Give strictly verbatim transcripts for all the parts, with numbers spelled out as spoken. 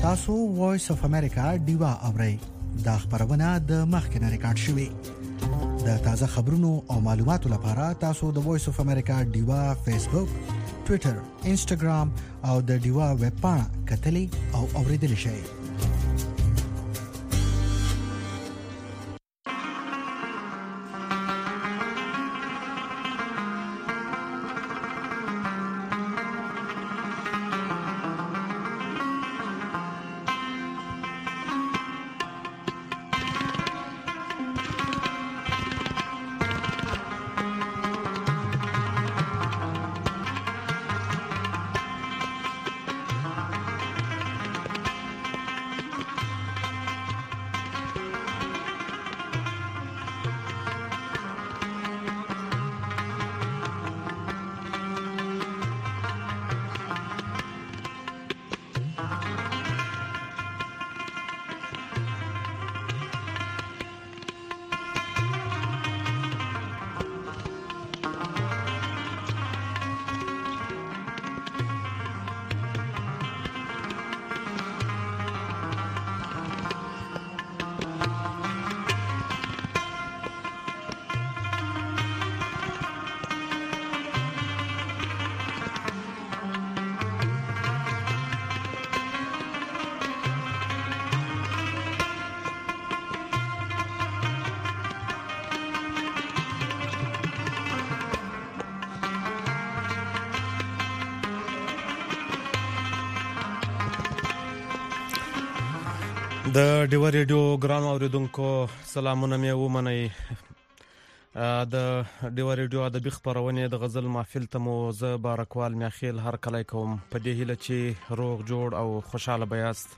تاسو وایس اف امریکا دیوا اورئ دا خبرونه د مخکنه ریکارډ شوی د تازه خبرونو او معلوماتو لپاره تاسو د وایس اف امریکا دیوا فیسبوک، ټوئیټر، انسټاګرام او د دیوا ویب پاڼه کتلی او اوریدلی شئ. د ډیوا ریډیو ګرام اوریدونکو سلامونه مې ومنئ. د ډیوا ریډیو ادبي خبرونه د غزل محفل ته مو زه بارکوال میاخیل هر کله کوم په دې هیله چې روغ جوړ او خوشاله بیاست.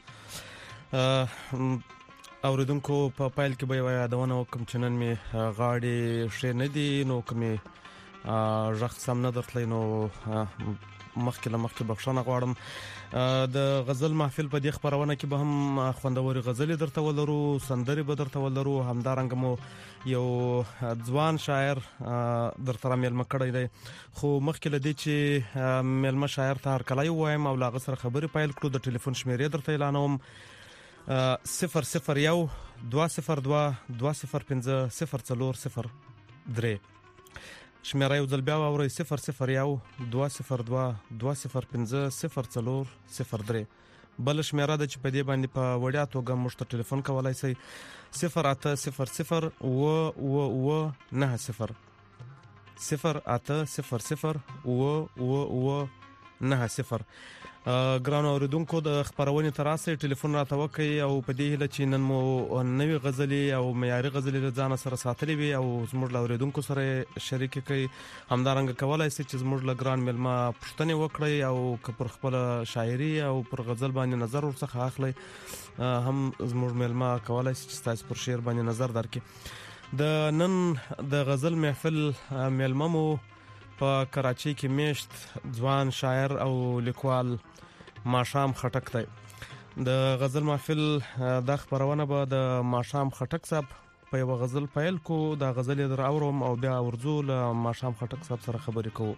اوریدونکو په پایل کې به یادونه وکم چې نن مې غاړې ښه نه دي، نو کومې ژغ سم نه درتلی، نو مخکې له مخکې بخښنه غواړم. د غزل محفل په دې خبرونه کې به هم خوندوري غزلې درته ولرو، سندرې به درته ولرو، همدارنګه مو یو ځوان شاعر درته را میلمه کړی دی. خو مخکې له دې چې میلمه شاعر ته هرکلی ووایم او له هغه سره خبرې پیل کړو، د ټلیفون شمیرې درته اعلانوم: صفر صفر یو دوه صفر دوه دوه صفر پنځه صفر څلور صفر درې. شمیره یو ځل بیا واورئ: صفر صفر یو دوه صفر دوه دوه صفر پنځه صفر څلور صفر درې. بل شمیره ده چې په دې باندې په وړیا توګه موږ ته ټلیفون کولای شئ: صفر اته صفر صفر اوه اوه اوه نهه صفر صفر اته صفر صفر اوه اوه اوه نهه صفر. ګرانو اوریدونکو د خبرونې تر راسه ټلیفون راته وکړئ او په دې هیله چې نن مو نوې غزلې او معیاري غزلې له ځانه سره ساتلې وي او زموږ له اوریدونکو سره شریک کړئ. همدارنګه کولای شئ چې زموږ له ګران میلمه پوښتنې وکړئ او که پر خپله شاعري او پر غزل باندې نظر ورڅخه اخلئ، هم زموږ میلمه کولای شي چې ستاسو پر شعر باندې نظر درکړي. د نن د غزل محفل میلمه مو په کراچۍ کې میشت ځوان شاعر او لیکوال ماښام خټک دی. د غزل محفل دا خبرونه به د ماښام خټک صاحب په یو غزل پیل کو، دا غزل یې در اورم او بیا ورځو له ماښام خټک صاحب سره خبرې کوو.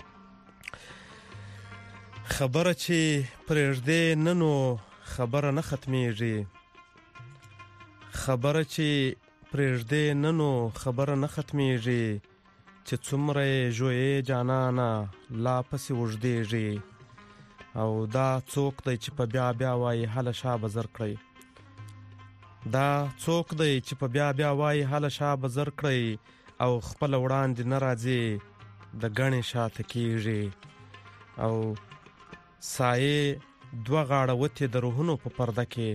خبره چې پرېږدې ننو خبره نه ختمیږي، خبره چې پرېږدې ننو خبره نه ختمیږي، چې څومره یې ژویې جانانه لا پسې اوږدېږي، او دا څوک دی چې په بیا بیا وایي هله شا به زر کړئ، دا څوک دی چې په بیا بیا وایي هله شا به زر کړئ، او خپله وړاندې نه راځي د ګڼې شاته کېږي، او سایې دوه غاړه وتې د روحونو په پرده کې،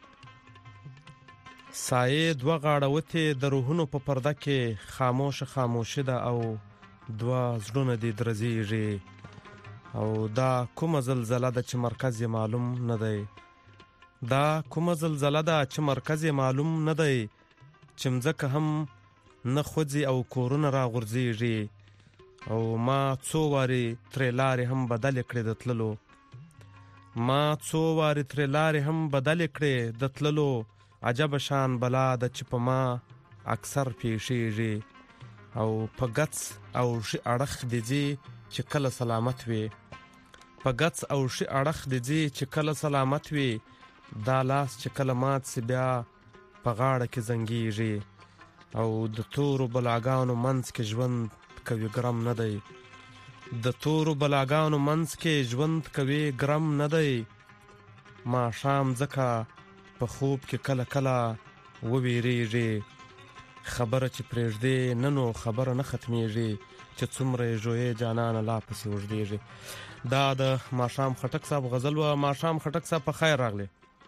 سایې دوه غاړه وتې د روحونو په پرده کې، خاموشه خاموشي ده او دوه زړونه دې درزیږي، او دا کومه زلزله ده چې مرکز یې معلوم نه دی، دا کومه زلزله ده چې مرکز یې معلوم نه دی، چې مځکه هم نه خوځي او کورونه را غورځېږي، او ما څو وارې ترې لارې هم بدلې کړې د تللو، ما څو وارې ترې لارې هم بدلې کړې د تللو، عجب شان بلا ده چې په ما اکثر پیښیږي، او په ګڅ او ښي اړخ دې ځي چې کله سلامت وي، په ګڅ او ښي اړخ دې ځي چې کله سلامت وي، دا لاس چې کله مات سي بیا په غاړه کې زنګېږي او د تورو بلاګانو منځ کې ژوند کوي ګرم نه دی د تورو بلاګانو منځ کې ژوند کوي ګرم نه دی ماښام ځکه په خوب کې کله کله وویریږي خبره چې پرېږدې نه نو خبره نه ختمیږي چې څومره یې ژویې جانانه لا پسې اوږدېږي. دا د ماښام خټک صاحب غزل وه. ماښام خټک صاحب په خیر راغلی.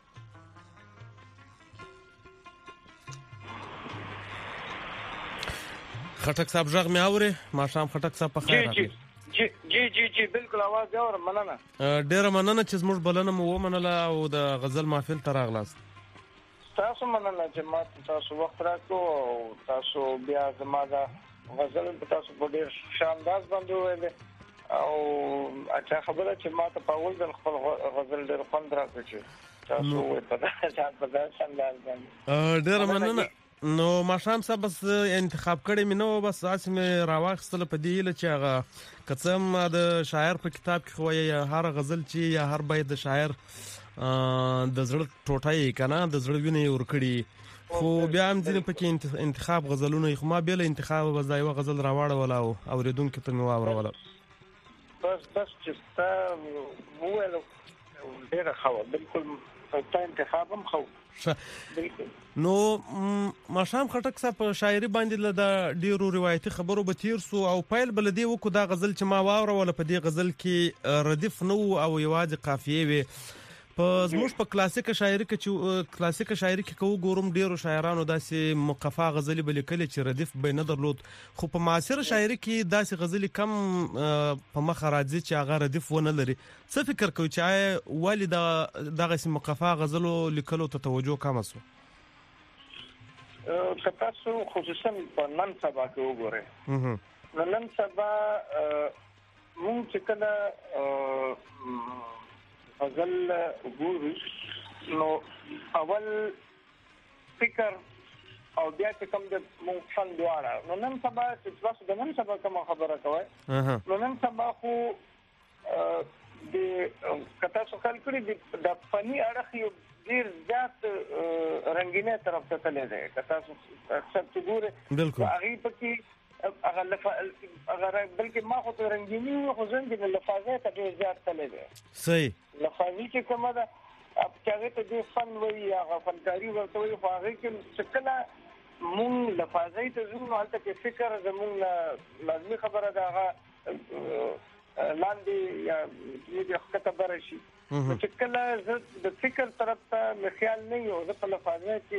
خټک صاحب غږ مې اورې؟ ماښام خټک صاحب په خیر راغلی. جی جی جی جی بالکل आवाज اورم. مننه ډیره مننه چې زموږ بلنه مو ومنله او د غزل محفل ته راغلاست. تاسو مننه چې ما تاسو وخت راکړو او تاسو بیا زما دا غزل په تاسو په ډیر شاندار باندې ویل او اچھا خبره چې ما ته په اول ځل خپل غزل ډیر خوند راکړ چې تاسو وې په دا په دا شاندار باندې ډیره مننه. نو ماښام صاحب بس انتخاب کړی مې نو بس اسې مې راواخیستله په دې هیله چې هغه که څه هم د شاعر په کتاب کې خو یا هر غزل چې یا هر بیت د شاعر د زړه ټوټه یې که نه د زړه وینه یې ورکړي خو بیا هم ځینې پکې انتخاب غزلونه یې خو ما بېله انتخاب بس دا یوه غزل راواړوله او اورېدونکو ته مې واوروله. بس بس چې ستا وویل ډېره ښه وه. بلکل ستا انتخاب هم ښه و. نو ماښام خټک صاحب په شاعري باندې له د ډیرو روایتي خبرو به تیر سو او پیل بل دی وکړو. دا غزل چې ما واوروله په دې غزل کې ردیف نه و او یوازې قافیې وې. په زموږ په کلاسیکه شاعري کې چې کلاسیکه شاعري کې کوو ګورم ډیرو شاعرانو داسې مقفا غزلې به لیکلې چې ردیف به نه درلود خو په معاصره شاعري کې داسې غزلې کم په مخه راځي چې هغه ردیف ونه لري. څه فکر کوي چې آیا ولې دغسې مقفا غزلو لیکلو ته توجه کمه سو؟ که تاسو خصوصا په نن سبا کې وګورئ نو نن سبا مونږ چې کله غزل ګورو نو اول فکر او بیا چې کوم د مونږ فن دواړه نو نن سبا چې تاسو د نن سبا کوم خبره کوي نو نن سبا خو د کتا څو خل کړی د فني اړخ یو ډیر زیات رنگینه طرف ته تللی دی. کتا څو اکثر ته ګوره هغه پکې هغه لفظ هغه بلکې ما خو ته رنگینی خو څنګه د لفظه ته ډیر زیات تللی دی. صحیح لفظي چې کومه ده اب هغه ته د فن وی هغه فنکاری ورته وي خو هغه کې څکلا مون لفظي ته زموږ حالت کې فکر زموږ لازمي خبره ده هغه لاندې یا دې خطه برشي چې کله زه د فکر طرف ته خیال نه یو زه په لفظه کې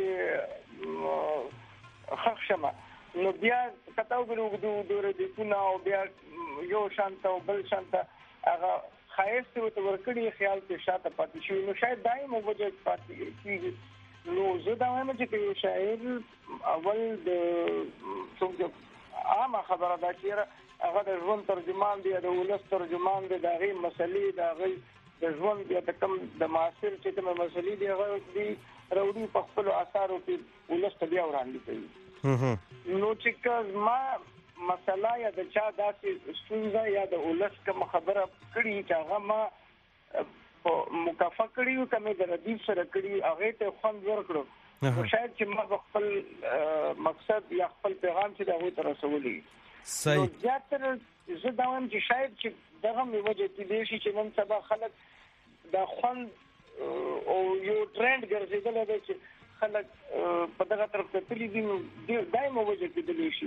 خښمه نو بیا کتاو ګلو د دوره د کونه او بیا یو شانت او بل شانت هغه خایسته وته ورکړي خیال کې شاته پاتې شي نو شاید دایم وجه پاتې کیږي. نو زه دا وایم چې یو شاعر اول د څنګه عامه خبره ده چې هغه د ژوند ترجمان دی د ولس ترجمان دی د هغې مسلې د هغې د ژوند یا د کوم د معاصر چې کومه مسلې دی هغه دی راوړي په خپلو اثارو کې ولس ته بیا وړاندې کوي. نو چې ما مسله یا د چا داسې ستونزه یا د ولس کوم خبره کړي چې هغه ما مکافاه کړي او کومه د ردیف سره کړي هغه ته خوند ورکړو شاید چې ما خپل مقصد یا خپل پیغام چې هغه ته رسولي. صحیح. زیاتره زه دا وایم چې شاید چې دغه وجه کې دی چې نن سبا خلک د خوند او یو ټرند ګرځیدل دی چې خلک په دغه طرف ته تللی دي نو دایمه وجه کې دی شي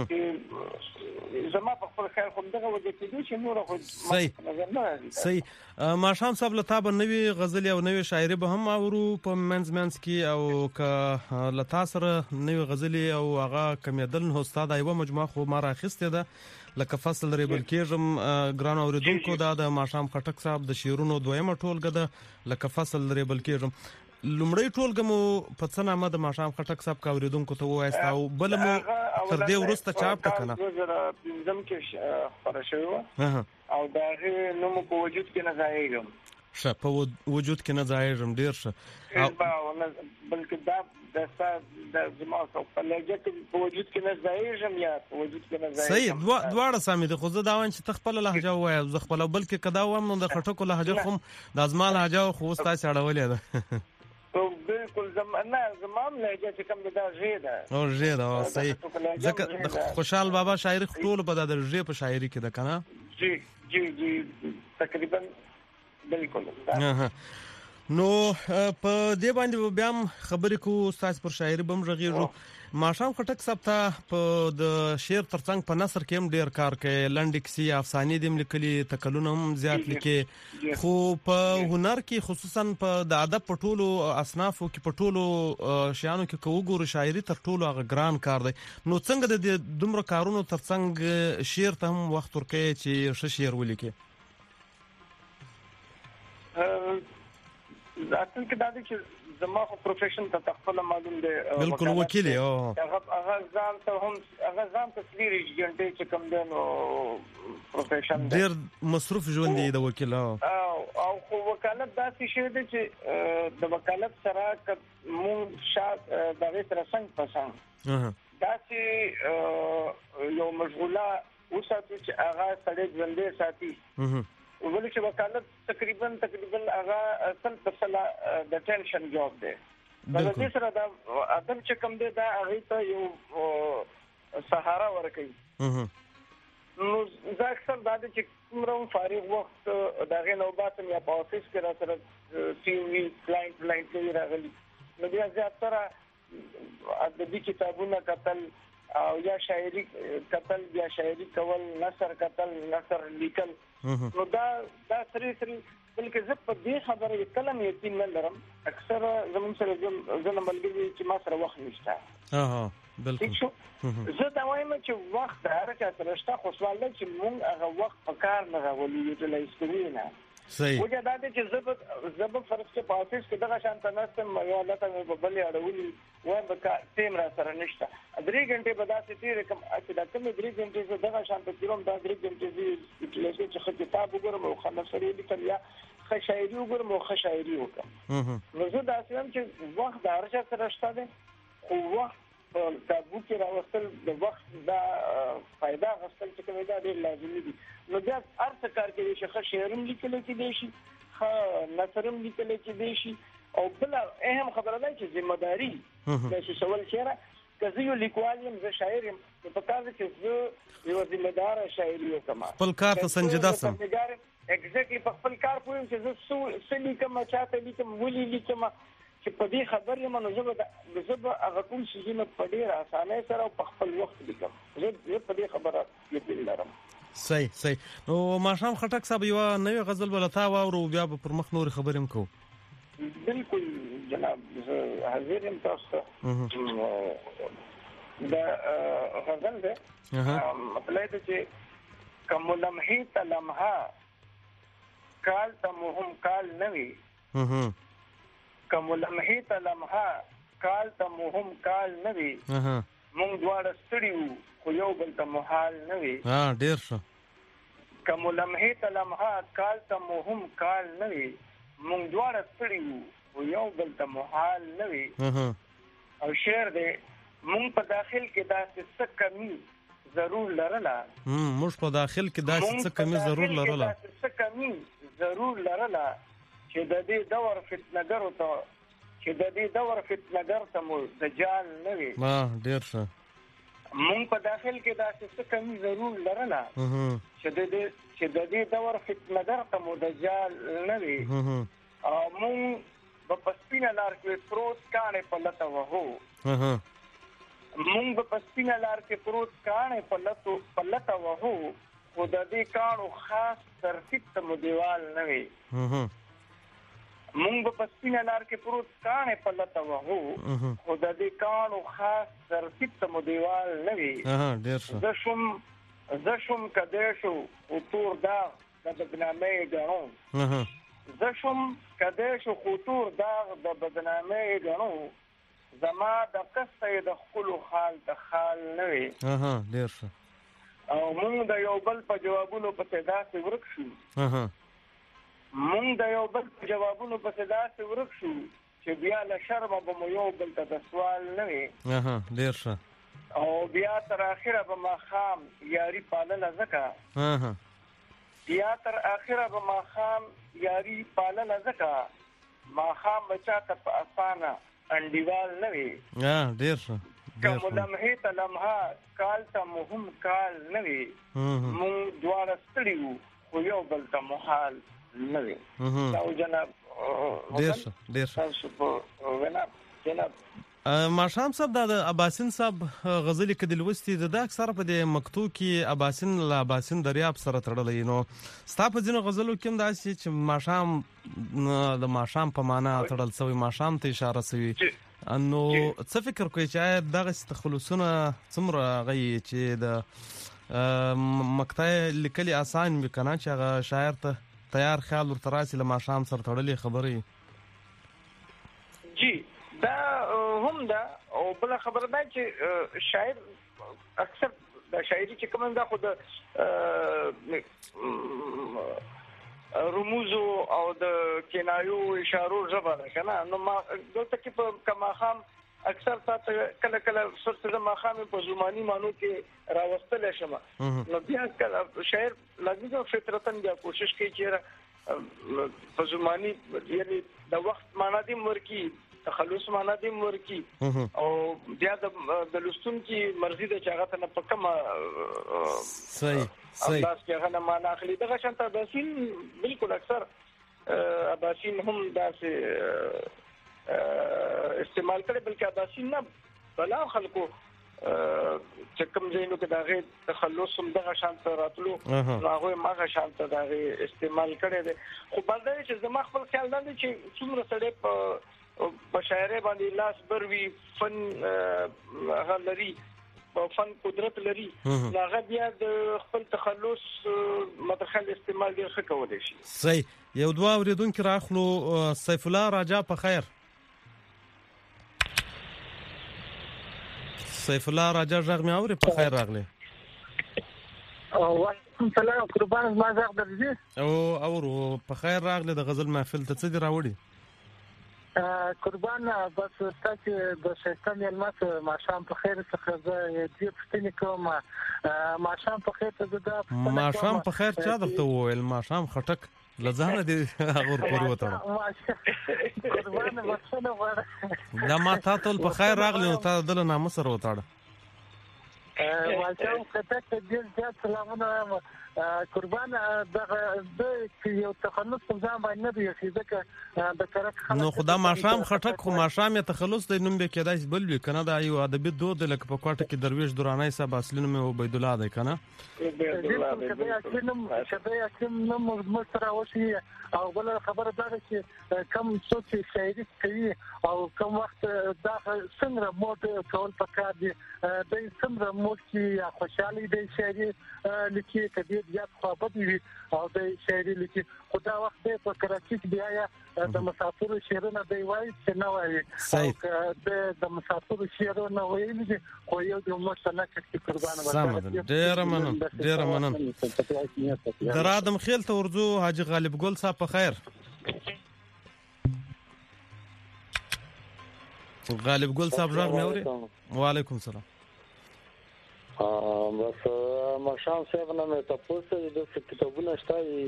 زما په خپل خیر خو دغه وجه کې دی چې نور خو صحیح صحیح. ماښام صاحب لتا به نوې غزل او نوې شاعري به هم اورو په منځ منځ کې او که لتا سره نوې غزلې او هغه کمیدل نو استاد ایوه مجموعه خو ما راخیستې ده لکه فصل ریبل کېږم ګران اوریدونکو دا د ماښام خټک صاحب د شعرونو دویمه ټولګه ده لکه فصل ریبل کېږم. لومړی ټولګه مو په څه نامه د ماښام خټک صاحب کا اوریدونکو ته ووایست او بل مو تر دې وروسته چاپ کړه پنځم کې خبره شوی او دا نو مو په وجود کې نه ځایږم ښه په وجود کې نه ځایږم ډیر ښه بلکې دا د د زما په لږه کې په وجود کې نه ځایږم یا په وجود کې نه ځایږم. صحیح دواړه سمې دي خو زه دا وایم چې ته خپله لهجه ووایه زه خپله بلکې که دا وایم نو د خټکو لهجه خو د ازما لهجه خو اوس تاسې اړولې ده بالکل زمانه زمام لهجه چې کوم دا ژې ده او ژې ده صحیح ځکه د خوشحال بابا شاعري ټول په د ژې په شاعري کې ده کنه جی جی جی تقریبا بالکل نو په دې باندې بیا خبرې کو استاد پر شاعري بم رغیږو ماشام خټک صاحب ته په د شعر ترڅنګ په نثر کې هم ډیر کار کوي لنډ کیسې افسانې دیم لیکلي تکلونه هم زیات لیکي خو په هنر کې خصوصا په د ادب په ټولو اصنافو کې په ټولو شیانو کې کو وګورو شاعري تر ټولو هغه ګران کار دی نو څنګه د دومره کارونو ترڅنګ شعر ته هم وخت ورکوي چې ښه شعر ولیکي اصل کې دا دی چې زما خو پروفیشن ته تخپل معلوم دی بالکل وکیل یو هغه هغه ځان ته هم هغه ځان تصویر جنټي چې کوم دی نو پروفیشن ډیر مصروف ژوند دی د وکیل او او خو وکالت داسې شی دی چې د وکالت سره مونږ شاد دغه سره څنګه پسند داسې یو مشغوله وساتو چې هغه سړی ژوندې ساتي ولې چې وکالت تقریبا تقریبا هغه اصل تسلا د ټینشن جاب دی دا د سره دا ادم چې کوم دی دا هغه ته یو سهارا ورکوي نو زه اکثر دا چې کوم فارغ وخت دغه نوبات یا په افیس کې را سره سی وی کلاینټ کلاینټ کې راغلي نو بیا زیاتره ادبي کتابونه کتل او یا شاعري کتل یا شاعري کول نثر کتل نثر لیکل نو دا دا سری سری بلکې زه په دې خبره کلم یقین نه لرم اکثر زموږ سره زنه ملګری چې ما سره وخت نشته ها بالکل زه دا وایم چې وخت هر چا سره شته خو سوال دی چې مونږ هغه وخت په کار نه راولو یوټیلایز کوو نه صحیح وجه دا دی چې زه زه په فرض کې په افیس کې دغه شان تناستم یو لته مې په بلې اړولې وایم به ټیم را سره نشته درې غنټې به داسې تېرې کوم چې دا کومې درې غنټې زه دغه شان ته تېروم دا درې غنټې زه یوټیلایز کوم چې ښه کتاب وګورم او ښه نثر ولیکم یا ښه شاعري وګورم او ښه شاعري وکړم نو زه داسې وایم چې وخت د هر چا سره شته دی خو وخت په کتابو کې راوستل د وخت دا فائدہ غوښتل چې کومه دا ډېر لازمي دي نو بیا هر څه کار کوي چې ښه شعرم لیکل کېدای شي ښه نثرم لیکل کېدای شي او بل اهم خبره ده چې ذمہداري د شول شعر کزه یو لیکوال یم زه شاعر یم په کار کې زه یو ذمہدار شاعري وکم خپل کار ته سنجیده سم ایگزیکټلی په خپل کار پوهیم چې زه څه څه لیکم چاته لیکم ولې لیکم چې په دې خبرې منو زه به زه به هغه کوم شي نه په ډېر اسانه سره او په خپل وخت لیکم زه په دې خبره یقین لرم صحیح صحیح نو ماشام خټک صاحب یو نوې غزل ولتا واورو بیا پر مخ نور خبرې هم کوو بالکل جناب زه حاضر یم تاسو دا غزل ده مطلب دې چې کوم لمحه ته لمحه کال ته مهم کال نوي کوم لمحه ته لمحه کال ته مهم کال نوي مونږ دواړه ستړي خو یو بل ته محال نوي ها ډیر ښه کوم لمحه ته لمحه کال ته مهم کال نوي مونږ دواړه ستړي خو یو بل ته محال نوي او شعر دې مونږ په داخل کې داسې څه کمی ضرور لرله هم موږ په داخل کې داسې څه کمی ضرور لرله څه کمی ضرور لرله چې د دې دور فتنګرو ته چې د دې دور فتنګر ته مو دجال نه وي ما ډیر ښه مونږ په داخل کې داسې څه کمی ضرور لرله چې د دې چې د دې دور فتنګر ته مو دجال نه وي او مونږ په پسپینه لار کې پروت کانه په لته وهو مونږ په پسپینه لار کې پروت کانه په لته په لته وهو خو د دې کانو خاص ترتیب ته مو دیوال نه وي مونږ په سپینه لار کې پروت کانه په لته وهو خو د دې کانو خاص ترتیب ته مو دیوال نه وي زه شوم زه شوم کده شو او تور داغ د بدنامۍ ګڼو زه شوم کده شو خو تور داغ د بدنامۍ ګڼو زما د قصې د خپل حال ته حال نه وي ډیر ښه او مونږ د یو بل په جوابونو په صدا سي ورک شو مونږ د یو بل په جوابونو په صدا سي ورک شو چې بیا له شرمه به مو یو بل ته د سوال نه وي ډیر ښه او بیا تر اخره به ما خام یاري پالنه زکه بیا تر اخره به ما خام یاري پالنه زکه ما خام بچا ته په اسانه انډیوال نه وي ها ډیر ښه کوم لمحه ته لمحه کال ته مهم کال نه وي مونږ دواړه ستړي وو خو یو بل ته محال نه وي دا جناب ډیر ښه ډیر ښه وینا جناب ماښام صاحب د اباسین صاحب غزلې کدي لوستي د اکثر په د مکتوب کې اباسین لا اباسین دریاب سره تړلې نو ستا په ځینو غزلو کې هم داسې چې ماښام د ماښام په معنا تړل شوی ماښام ته اشاره شوی انو څه فکر کوي چې دغه تخلصونه څومره غي چې د مقطع لیکلي آسان وکنه چې هغه شاعر ته تیار خیال ورته راسي له ماښام سره تړلې خبرې جی دا هم دا او بل خبره ده چې شاعر اکثر د شاعري چې کوم دا خود رموز او د کنایو اشارو ژبه ده کنه نو ما دلته کې په کما خام اکثر تاسو کله کله سرته ما خام په زماني مانو کې راوستل شمه نو بیا کله شاعر لازم او فطرتن بیا کوشش کوي چې په زماني یعنی د وخت معنا دي مرکی تخلص معنا دي مرکی او بیا د لستون کې مرزي د چاغه نه پکما صحیح صحیح تاسو کې هغه معنا اخلي دغه شانته باسین بالکل اکثر اباسین هم داسې استعمال کړي بلکې اباسین نه بلا خلکو چې کوم ځایونو کې دغه تخلص هم دغه شانته راتلو هغه ماغه شانته دغه استعمال کړي دي خو بلدای چې زما خپل خیال نه دي چې څومره سړی په په شاعر باندې لاس بروي فن هغه لري په فن قدرت لري هغه بیا د خپل تخلص مدخل استعمال ډیر ښه کولای شي صحیح یو دوه اوریدونکو راخلو سیف الله راجا په خیر سیف الله راجا ژغ مې اوري په خیر راغلی او وعلیکم السلام قربان ما ژغ درځي او اورو په خیر راغلی د غزل محفل ته څه دی راوړي قربان بس تاسو د شیطان یلمات ماښام په خیر څخه زه دې پښتنې کوم ماښام په خیر ته زه ماښام په خیر چا درته وویل ماښام خټک لزانه دې هغه پورې وته قربان بسنه وړه دا ما تاسو په خیر راغلی نو تاسو دل نامه سره وتاړه ماښام خټک دې ځات سلامونه قربان دغه د یو تخلص په ځان باندې نه دی چې د کرک خلک نو خدا ماښام خټک خو ماښام یې تخلص دی نوم به کېدای بل وی کنه دا یو ادبي دود لکه په کوټه کې درویش درانای صاحب اصلي نوم عبید الله دی کنه شبيه کوم نو مستر اوسي او بل خبره ده چې کم څوک شاعري کوي او کوم وخت دا څنګه موټ کول پکار دي د څنګه موټ کې خوشحالي د شاعري لیکي کدي یا خو بدوي او د شاعري لیکي خدا وخت په کراچي کې بیا د مسافر شعرونه دی وایي چې نه وایي او د مسافر شعرونه وایي خو یو د مشتنه کې قربان وځي ډیر مننه ډیر مننه درادم خیل ته ورځو حاجی غالب ګل صاحب په خیر غالب ګل صاحب ژغ مې اوري وعلیکم السلام ا بس ماښام صاحب نه مې تاسو د کتابونو شته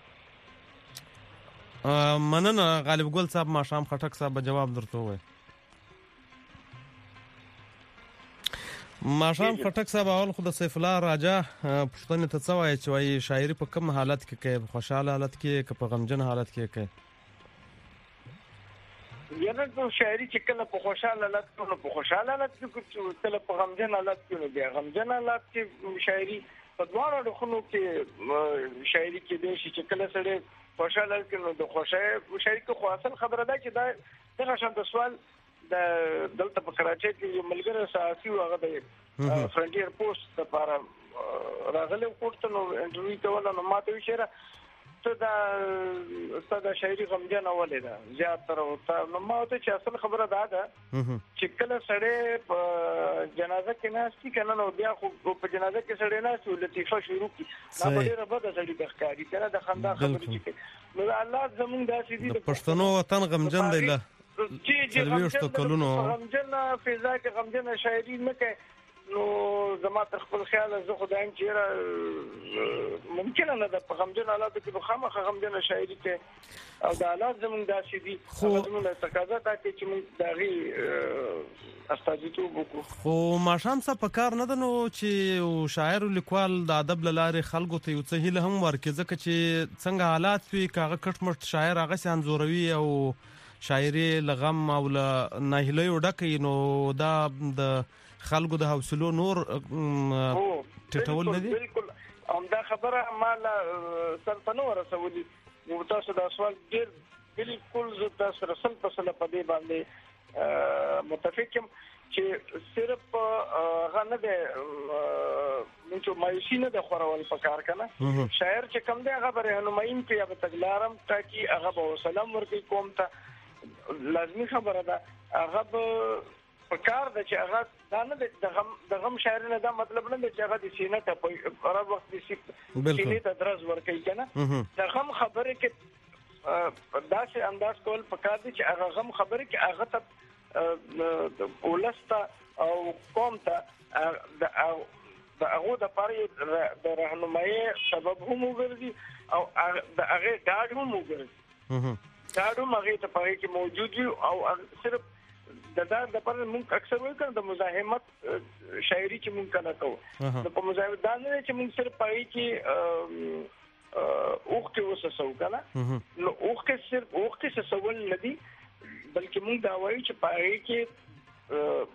مننه غالب ګل صاحب ماښام خټک صاحب جواب درته وای ماښام خټک صاحب اول خو د سیف الله راجا پښتنه ته څه وایي چې وایي شاعري په کوم حالت کې کوي خوشاله حالت کې کې په غمجن حالت کې کوي یعنی نو شاعري چې کله په خوشاله حالت کې نو په خوشاله حالت کې کله په غمجن حالت کې نو بیا غمجن حالت کې شاعري په دواړو ډولونو کې شاعري کې دی چې کله سره خوشاله کې نو د خوشاله شاعري کې خو اصل خبره ده چې دا دغه شان د سوال د دلته په کراچۍ کې یو ملګری ساتي او هغه د فرنټیر پوسټ لپاره راغلی کوټه نو انټرویو کوله نو ماته وشره ته دا ستاسو شاعري غمجن ولې ده زیات تر او نو ماته چې اصل خبره ده ده چې کله سړی په جنازه کې ناشتي کنه نو بیا خو په جنازه کې سړی ناشتي لطیفه شروع کی دا په ډیره بده سړی د ښکاری کنه د خندا خبرې کوي نو الله زمونږ داسې دي د پښتنو وطن غمجن دی له چې چې غمجن کلونو غمجن فضا کې غمجن شاعري نه کوي نو زما تر خپل خیال زه خدایم چې ممکن نه ده په غمجن حالاتو کې خامخا غمجن شاعري کې او د حالات زموږ داسې دي خو زموږ تقاضا ده چې موږ دغه استازیتوب وکړو. خو ماښام څه په کار نه ده نو چې شاعر او لیکوال د ادب له لارې خلکو ته یو څه هیله هم ورکړي ځکه چې څنګه حالات وي که هغه کټ مټ شاعر هغسې انځوروي او شاعري له غم او له ناهیلیو ډکه نو دا د خلکو د حوصلو نور ټیټول نه دي. بالکل همدا خبره ما له سلطنو رسولي نو تاسو دا سوال ډیر بالکل زه تاسو رسول په سره په دې باندې متفق یم چې صرف غنه ده چې مایوسی نه د خورول په کار کنه شاعر چې کم دی هغه بره نمایم کې یا په تګلارم تاکي هغه به سلام ورکړي قوم ته لازمي خبره ده هغه په کار د چې هغه دا نه د غم د غم شاعر نه دا مطلب نه چې هغه د سینې ته په هر وخت د سینې ته درز ورکړي کنه د غم خبره کې داسې انداز کول په کار دي چې هغه غم خبره کې هغه ته ولستا او قوم ته د د هغه د پاره د راهنمایي سبب هم وګرځي او د هغه ډاډ هم وګرځي ډاډ هم هغه ته پاره کې موجود وي او صرف د دا د پر موږ اکثر وایو کنه د مزاحمت شاعري چې موږ کنه کوو د په مزاحمت دا نه چې موږ صرف پای کې اوخ کې وسسو کنه نو اوخ کې صرف اوخ کې سسول نه دي بلکې موږ دا وایو چې پای کې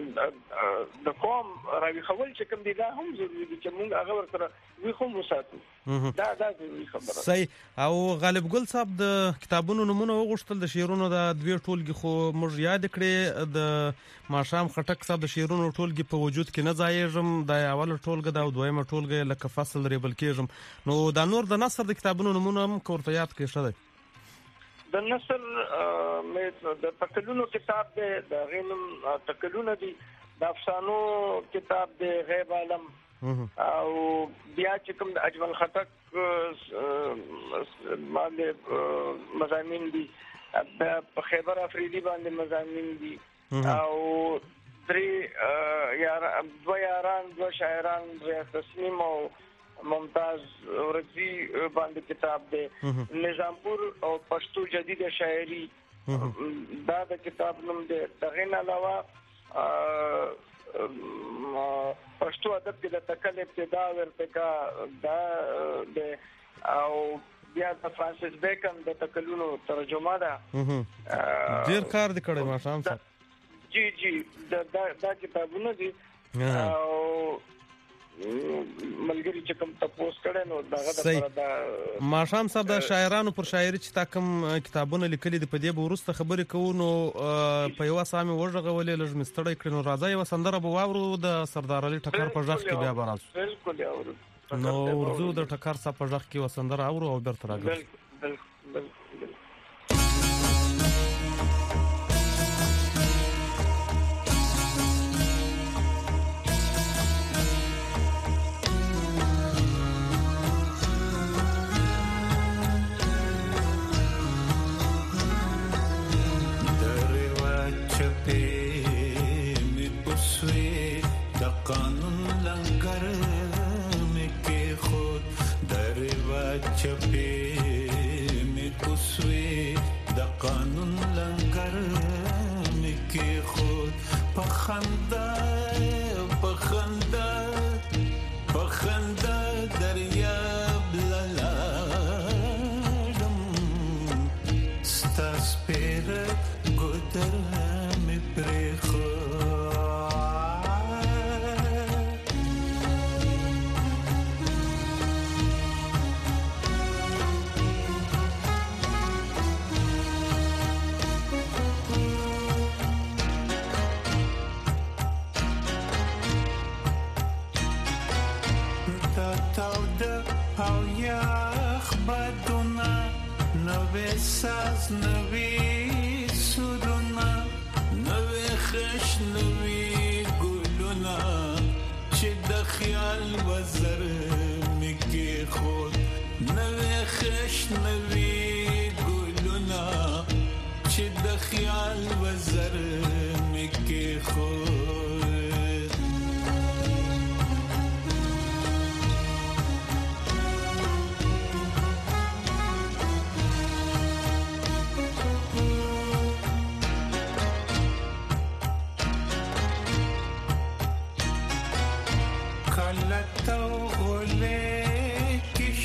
د قوم راوي خول چې کوم دي دا هم ضروري دي چې موږ هغه ورسره وي خو وساتو دا دا ضروري خبره. صحیح. او غالب ګل صاحب د کتابونو نمونه وغوښتل د شعرونو د دوی ټولګي خو موږ یاد کړې د ماښام خټک صاحب د شعرونو ټولګي په وجود کې نه ځایږم د اول ټولګه دا او دویمه ټولګه لکه فصل ریبل کېږم نو دا نور د نثر د کتابونو نمونه هم کوړته یاد کړی شته د نثر مې د تکلونو کتاب دی د غینم تکلونه دي د افسانو کتاب دی غیب عالم او بیا چې کوم د اجمل خټک باندې مضامین دي په خیبر افریدي باندې مضامین دي او درې یار دو یاران دو شاعران ریاض تسنیم او ممتاز ورزی باندې کتاب دی نظامپور او پښتو جدید شاعری دا د کتاب نوم دی. دغه نه علاوه پښتو ادب کې د تکل ابتدا ورتکا دا د او بیا د فرانسیس بیکن د تکلونو ترجمه ده ډیر کار دی کړی ماښام صاحب. جی جی دا دا کتابونه دي او ملګری چې کوم تاسو کړه نو داغه د پر دا ماښام صاحب د شاعرانو پر شاعري چې تا کوم کتابونه لیکلي د پدې به ورسته خبرې کوو نو په یو سامي ورغولې لږ مستړی کړي نو راځي یو سندره به واورو د سردار علي ټکر په ځخ کې بیا براسو بالکل اورو نو ورزو د ټکر صاحب په ځخ کې و سندره اورو او برته راګرځو. بالکل بالکل خیال وزر میں کے خود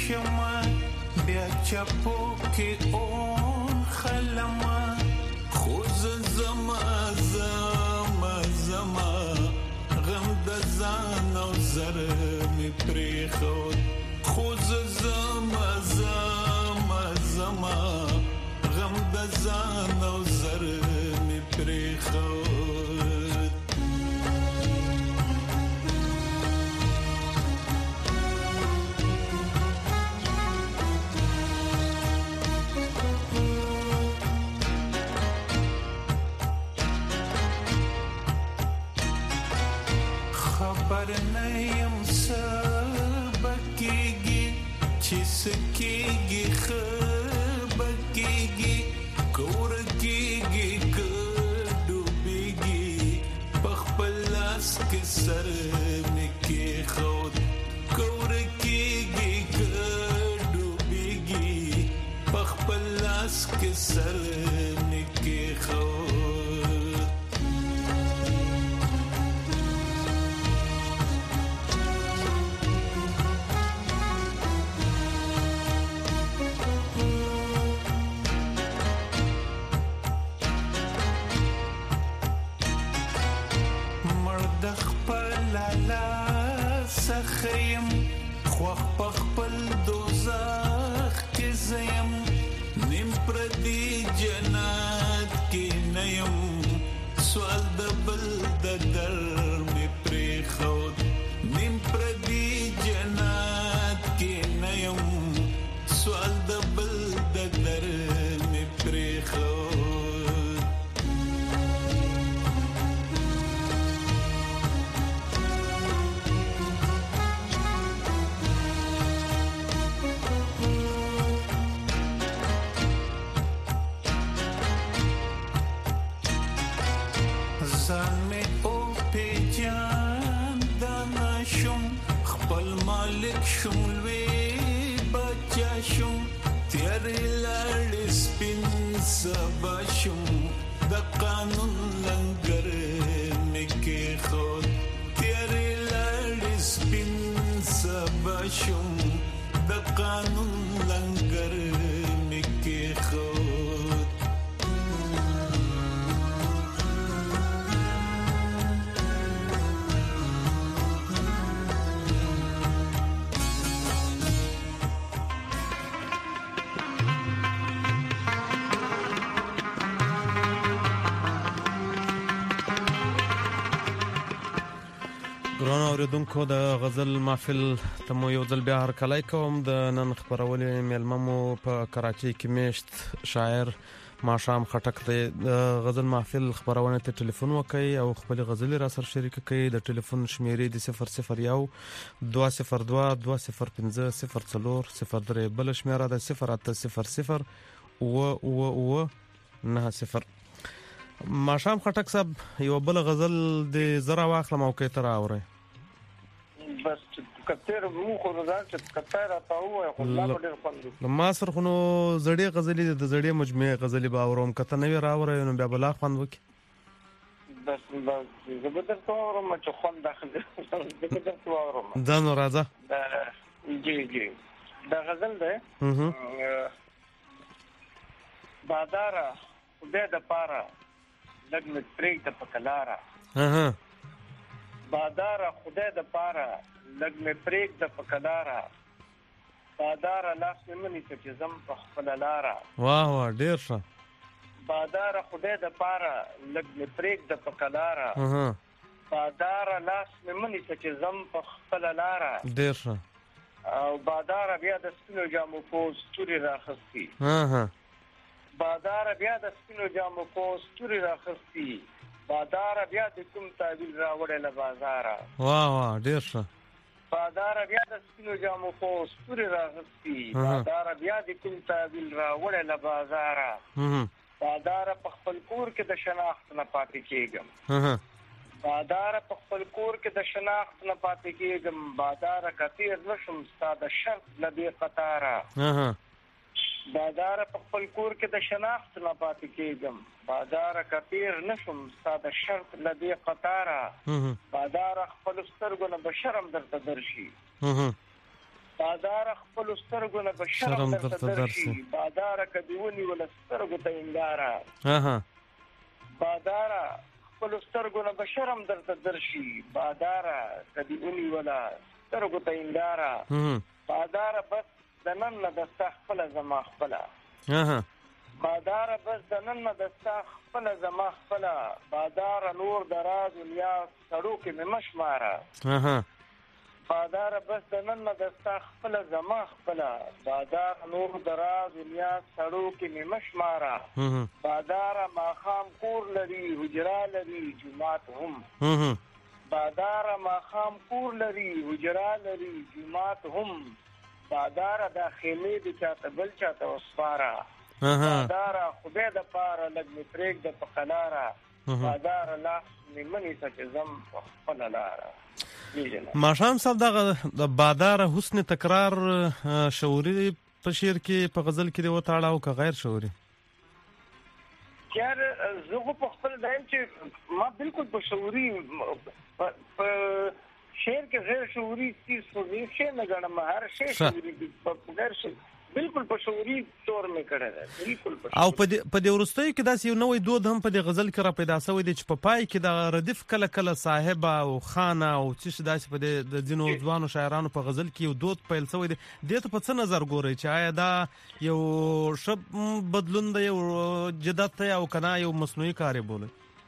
شما بیا چپو کې اون خلما خوز زما زما زما غم د ځان او زر می پرې خود خوز زما زما زما غم د ځان او زر می پرې خود خبر نیم سبکیگی چی سکیگی خبکیگی کورکیگی کدوبیگی پخپلاس کے سر نکی خود کورکیگی کدوبیگی پخپلاس کے سر نکی خود سخیم خوخ پخپل دوزخ کی زیم نیم پردی جنات کی نیم سوال دبل ددر می پری خود نیم پردی جنات کی نیم سوال دبل ددر می پری خود زان می او پی جان دانا شم خپل مالک شم لوی بچا شم تیاری لړ سپین سبا شم د قانون لنګر مکی خود تیاری لړ سپین سبا شم د قانون لنګر مکی خود ګران اوریدونکو د غزل محفل ته مو یو ځل بیا هرکلی کوم د نن خپرولې میلمه مو په کراچۍ کې میشت شاعر ماښام خټک دی د غزل محفل خپرونه ته ټلیفون وکړئ او خپل غزلې را سره شریک کړئ د ټلیفون شمیرې د صفر صفر یو دوه صفر دوه دوه صفر پنځه صفر څلور صفر درې بل شمیره د صفر اته صفر صفر اوه اوه اوه نه صفر ماښام خټک صاحب یو بل غزل د زرا واخله موقع ته راوړئ بس کتر مو خو راځه چې کتر راځو خو لا ډېر خوند ما سره خو نو زړې غزلې د زړې مجموعه غزلې باوروم کته نوې راوړې نو بیا بلا خوند وکي بس بس زبردست باوروم چې خوند داخله زبردست باوروم دا نو راځه جی جی دا غزل ده بادارا خدای د پاره لګ مې پرېږ د پکلاره ها بادارا خدای د پاره لګ مې پرېږ د پکلاره بادارا لاس مې منی چې زم په خپل لاره واه واه ډیر ښه بادارا خدای د پاره لګ مې پرېږ د پکلاره ها بادارا لاس مې منی چې زم په خپل لاره ډیر ښه او بادارا بیا د سپینو جامو پوز توري راخستی ها ها بادار بیا د سپینو جامو پوز توري راخستی بادار بیا د کوم تعبیر راوړل له بازار واه واه ډیر ښه بادار بیا د سپینو جامو پوز توري راخستی بادار بیا د کوم تعبیر راوړل له بازار بادار په خپل کور کې د شناخت نه پاتې کېږم بادار په خپل کور کې د شناخت نه پاتې کېږم بادار کثیر نشم ستاده شرط لدی قطاره بادار په خپل کور کې د شناخت نه پاتې کېږم بادار کثیر نشم ستاده شرط لدی قطاره بادار خپل سترګو نه بشرم درته درشي بادار خپل سترګو نه په شرم درته درشي بادار کدیونی ول سترګو ته انګارا ها ها بادار خپل سترګو نه په شرم درته درشي بادار کدیونی ول سترګو ته انګارا بادار بس د نن نه دستا خپل زما خپل ها ها بادار بس د نن نه دستا خپل زما خپل بادار نور دراز دنیا سړو کې مشماره ها ها بادار بس د نن نه دستا خپل زما خپل بادار نور دراز دنیا سړو کې مشماره بادار ماخام کور لري حجرا لري جمعات هم بادار ماخام کور لري حجرا لري جمعات هم بادار د خیمه د چاته بل چاته وسپاره بادار خدای د پاره لګ متریک د پخلاره بادار لا نیمنی سچ زم خپل لاره ماشام صاحب دغه د بادار حسن تکرار شعوري په شعر کې په غزل کې دی وتاړه او که غیر شعوري یار زه په خپل دایم چې ما بالکل په شعوري په شعر کې غیر شعوري چیز خو هیڅ نه غواړم هر شی شعوري په غیر شي بالکل په شعوري تور مې کړه ده بالکل او په دې په دې ورستۍ کې داس یو نوې دود هم په دې غزل کې را پیدا شوی دی چې په پای کې د ردیف کله کله صاحب او خانه او چې داس په دې د ځینو ځوانو شاعرانو په غزل کې یو دود پیل شوی دی دې ته په څه نظر ګوري چې آیا دا یو شب بدلون دی او جدت دی او کنه یو مصنوعي کار بوله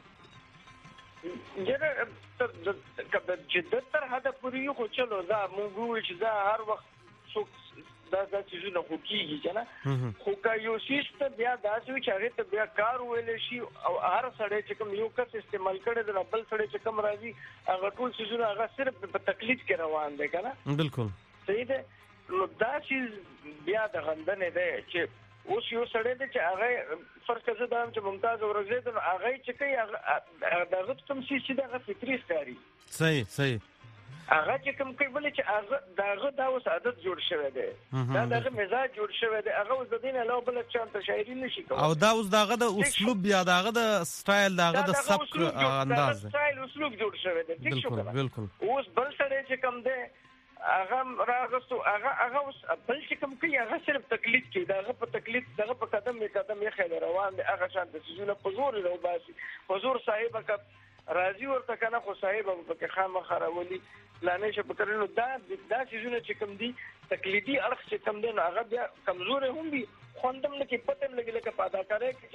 جره کله جدت تر حد پورې خو چلو دا موږ چې دا هر وخت څوک دا د چیزونو خو کیږي کنه خو کا یو سیستم بیا داسې چې هغه ته بیا کار ویل شي او هر سړی چې کوم یو کس استعمال کړي د بل سړی چې کوم راځي هغه ټول چیزونه هغه صرف په تقلید کې روان دي کنه بالکل صحیح ده نو دا چیز بیا د غندنه ده چې اوس یو سړی دی چې هغه فرض کړه دا چې ممتاز اورزید هغه چې کوي هغه دغه کوم شي چې دغه فطري ښکاری صحیح صحیح هغه چې کوم کوي بل چې هغه دغه دا اوس عادت جوړ شوی دی دا دغه مزاج جوړ شوی دی هغه اوس د دین علاوه بل څه ته شاعري نشي کوي او دا اوس دغه د اسلوب یا دغه د سټایل دغه د سبک انداز سټایل اسلوب جوړ شوی دی ٹھیک شو بالکل بالکل اوس بل سره چې کوم دی هغه راغستو هغه هغه اوس بل چې کوم کوي هغه صرف تقلید کوي دغه په تقلید دغه په قدم می قدم یې خل روان دی هغه شان د سيزونه په زور له باسي په زور صاحب کا راضي ورته کنه خو صاحب په خامه خراولي لانه چې په کړنو دا دا سيزونه چې کوم دي تقلیدي اړخ چې کوم دی هغه بیا کمزور هم دي خوندم نه کې پته لګي لکه په اداکارۍ کې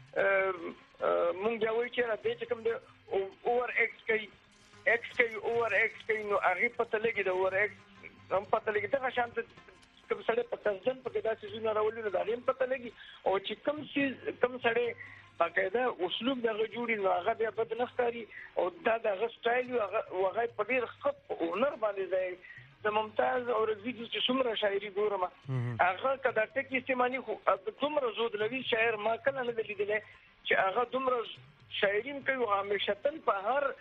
چې مونږ یو چې را دي چې کوم دی اوور ایکس کوي ایکس کوي اوور ایکس کوي نو هغه پته لګي د اوور ایکس هم پته لګي دا شانت کوم سړی په تسجن په دا سيزونه راولي نو دا هم پته لګي او چې کوم سيز کوم سړی باقاعده اسلوب دغه جوړی نو هغه بیا بد نه ښکاري او دا دغه سټایل او هغه په ډیر ښه هنر باندې دی د ممتاز او رضوی چې څومره شاعري ګورم هغه کدا ټکی استعمالي خو دومره زود لوي شاعر ما کله نه لیدل چې هغه دومره شاعري کوي همیشه تل په هر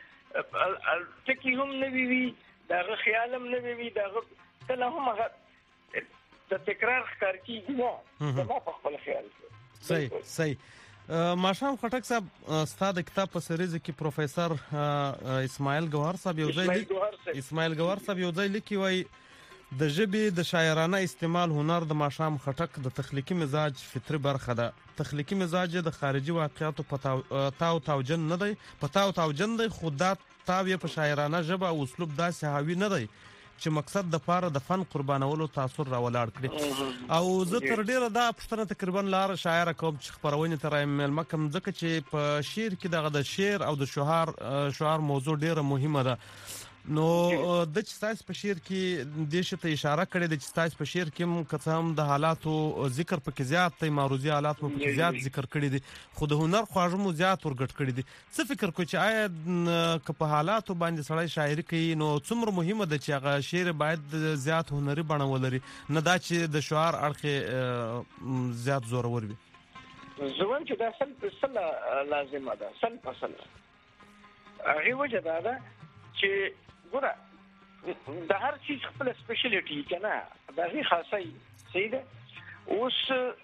ټکی هم نه وی دغه خیال هم نه وی دغه کله هم هغه د تکرار ښکار کیږي نو ما په خپل خیال صحیح صحیح ماشام خټک صاحب استاد کتاب په سریزه کې پروفیسور اسماعیل ګوهر صاحب یو ځای اسماعیل ګوهر صاحب یو ځای لیکي وای د ژبې د شاعرانه استعمال هنر د ماشام خټک د تخلیقي مزاج فطري برخه ده تخلیقي مزاج د خارجي واقعیاتو په تاو تاوجن نه دی په تاو تاوجن دی خو دا تاو په شاعرانه ژبه او اسلوب داسې حاوی نه دی چې مقصد د پاره د فن قربانولو تاثیر را ولاړ کړي او زه تر ډیره دا پښتنه تقریبا لار شاعر کوم چې خبرونه تر مل مکم ځکه چې په شعر کې دغه د شعر او د شعار شعار موضوع ډیره مهمه ده نو د چې تاسو په شعر کې د شته اشاره کړې د چې تاسو په شعر کې قسم د حالاتو ذکر پکې زیات دی معروضي حالات مو پکې زیات ذکر کړی دي خو د هنر خواږه مو زیات ورګټ کړی دي څه فکر کوئ چې آیا که په حالاتو باندې سړی شاعري کوي نو څومره مهمه ده چې هغه شعر باید زیات هنري بڼه ولري نه دا چې د شعار اړخ زیات زورور وي ځوان چې دا سل په سل لازمه ده سل په سل هغه وجه دا ده چې ګوره د هر چیز خپل سپیشلیټي کنه دا هی خاصه صحیح ده اوس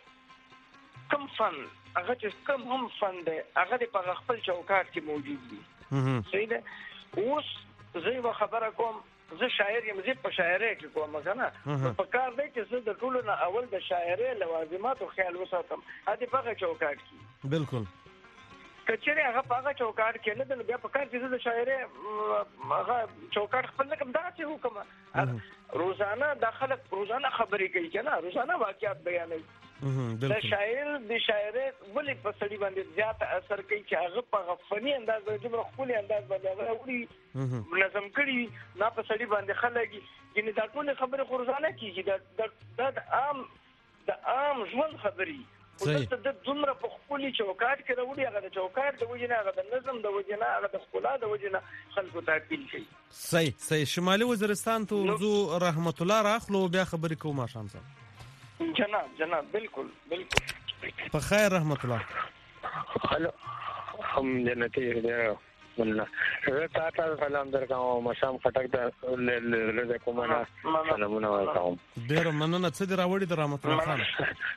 کوم فن هغه چې کوم هم فن ده هغه په خپل چوکاټ کې موجود دي صحیح ده اوس زه یو خبره کوم زه شاعر یم، زه په شاعرۍ کې کوم کنه په کار دی چې زه د ټولو نه اول د شاعرۍ لوازماتو خیال وساتم هدي په چوکاټ کې بالکل کچېره هغه په هغه چوکاټ کې نه د بیا په کار چې زه د شاعرۍ هغه چوکاټ خپل کوم دا چې حکم روزانه داخله روزانه خبرې کوي کنه روزانه واقعیت بیانوي د شاعر د شاعرۍ ولې په سړي باندې زیات اثر کوي چې هغه په غفنی انداز باندې د خپل انداز باندې هغه نظم کړي نه په سړي باندې خلګي یعنی دا ټول خبره روزانه کیږي د د عام د عام ژوند خبري ولته د دومره په خپل چوکاټ کې راوړي هغه د چوکاټ د وجنه هغه د نظم د وجنه هغه د خپل د وجنه خلکو ته اپیل کوي. صحیح صحیح. شمالي وزیرستان ته ورزو رحمت الله راخلو بیا خبرې کوم شام صاحب. جناب جناب بالکل بالکل په خیر رحمت الله. هلو هم جنتی دی والله زه تاسو سلام درکوم مشام خټک د لږه کومه سلامونه ورکوم. ډیر مننه. څه دی راوړی د رحمت الله خان؟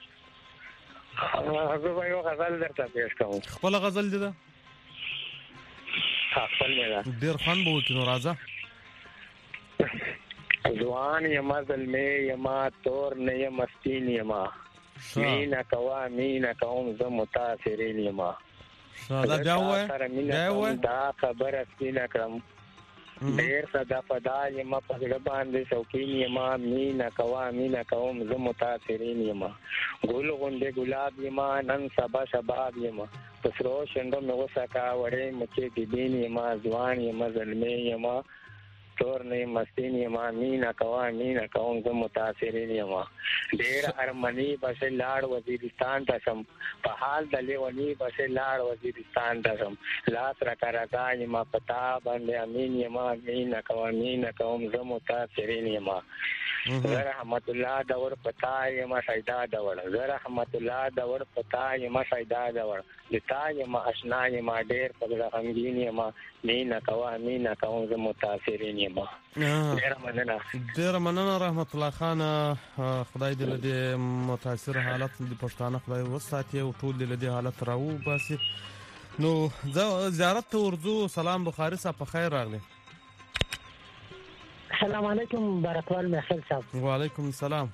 هغه یو غزل درته پیښ کوم. خپل غزل دی دا؟ خپل نه دا. ډیر خوان به وکړو راځه. ځوان یما زلمی یما تور نه یم مستین یما مینا کوا مینا کوم ز متاثرین یما. دا بیا وای بیا وای دا خبر اسپینا کړم ډیر صدا فدا یما په ځړ باندې شوقین یما مینا کوا مینا کوم ز متاثرین یما ګل غونډه ګلاب یما نن سبا شباب یما پسرو شندو مې وسکا وړې مچې دي دین یما ځوان یما زلمی یما تور نه مستین یما مینا کوا مینا کوم ز متاثرین یما ډیر ارمنی بس لاړ وزیرستان ته سم په حال د لیونی بس لاړ وزیرستان ته سم لاس را کرا یما پتا باندې امین یما مینا کوا مینا کوم ز متاثرین یما رحمت الله دور پتا یما شیدا دور رحمت الله دور پتا یما شیدا دور لتا یما اشنا یما ډیر په غمگین یما مینا کوا مینا کوم ز متاثرین یما. ډیر مننه ډیر مننه رحمت الله خان. خدای دې له دې متاثر حالت د پښتانه خدای وساتي او ټول دې له دې حالت راو باسي. نو زیارت ته ورځو. سلام بخاری صاحب په خیر راغلی. السلام علیکم بارکوال محسن صاحب. وعلیکم السلام.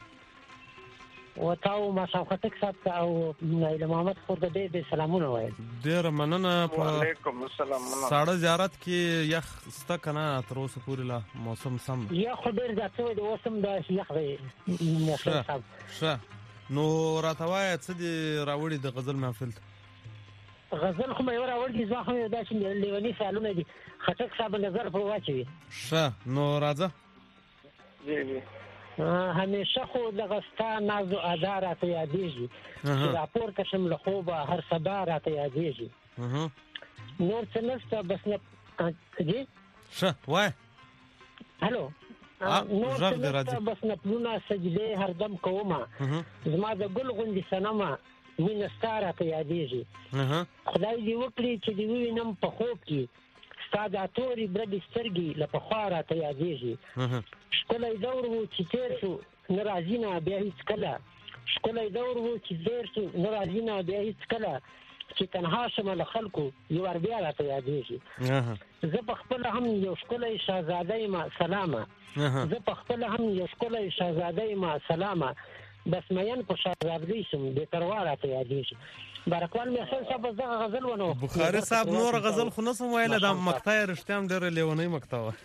وتاو ما شام خټک صاحب او ایله محمد خور د دې سلامونه وایي. ډیر مننه. وعلیکم السلام. ساړه زیارت کې یخ ستا کنه تر اوسه پورې لا موسم سم یا خو ډیر ځاتو د اوسم د یخ دی محسن صاحب. ښه نو راتوای څه دی راوړي د غزل محفل ته؟ غزل خو مې راوړي ځکه خو دا چې لیونی سالونه دي خټک صاحب نظر په واچوي. ښه نو راځه. جی جی همیشه خو د غستا ناز او ادا راته یادېږي چې راپور کشم له خوبه هر سبا راته یادېږي نور څه نشته بس نه جی ښه وای هلو نور څه نشته بس نپلونه سجدې هردم کومه زما د ګل غوندې صنمه مینه ستا راته یادېږي خدای دې وکړي چې دې ووینم په خوب کې ستا دا تورې برګې سترګې له پخوا راته یادېږي ښکلی دور و چې تېر شو نه راځي نه بیا هېڅ کله ښکلی دور و چې تېر شو نه راځي نه بیا هېڅ کله چې تنها شمه له خلکو یو وار بیا راته یادېږي زه په خپله هم یو ښکلی شهزاده یم سلامه زه په خپله هم یو ښکلی شهزاده یم سلامه بس مین په شهزادګۍ شم بې پروا راته یادېږي. بارکوال محسن صاحب دغه غزل ونه بخاري صاحب نور غزل خو نسم ویله دا مقطع رښتیا هم ډېره لیونۍ مقطع وه.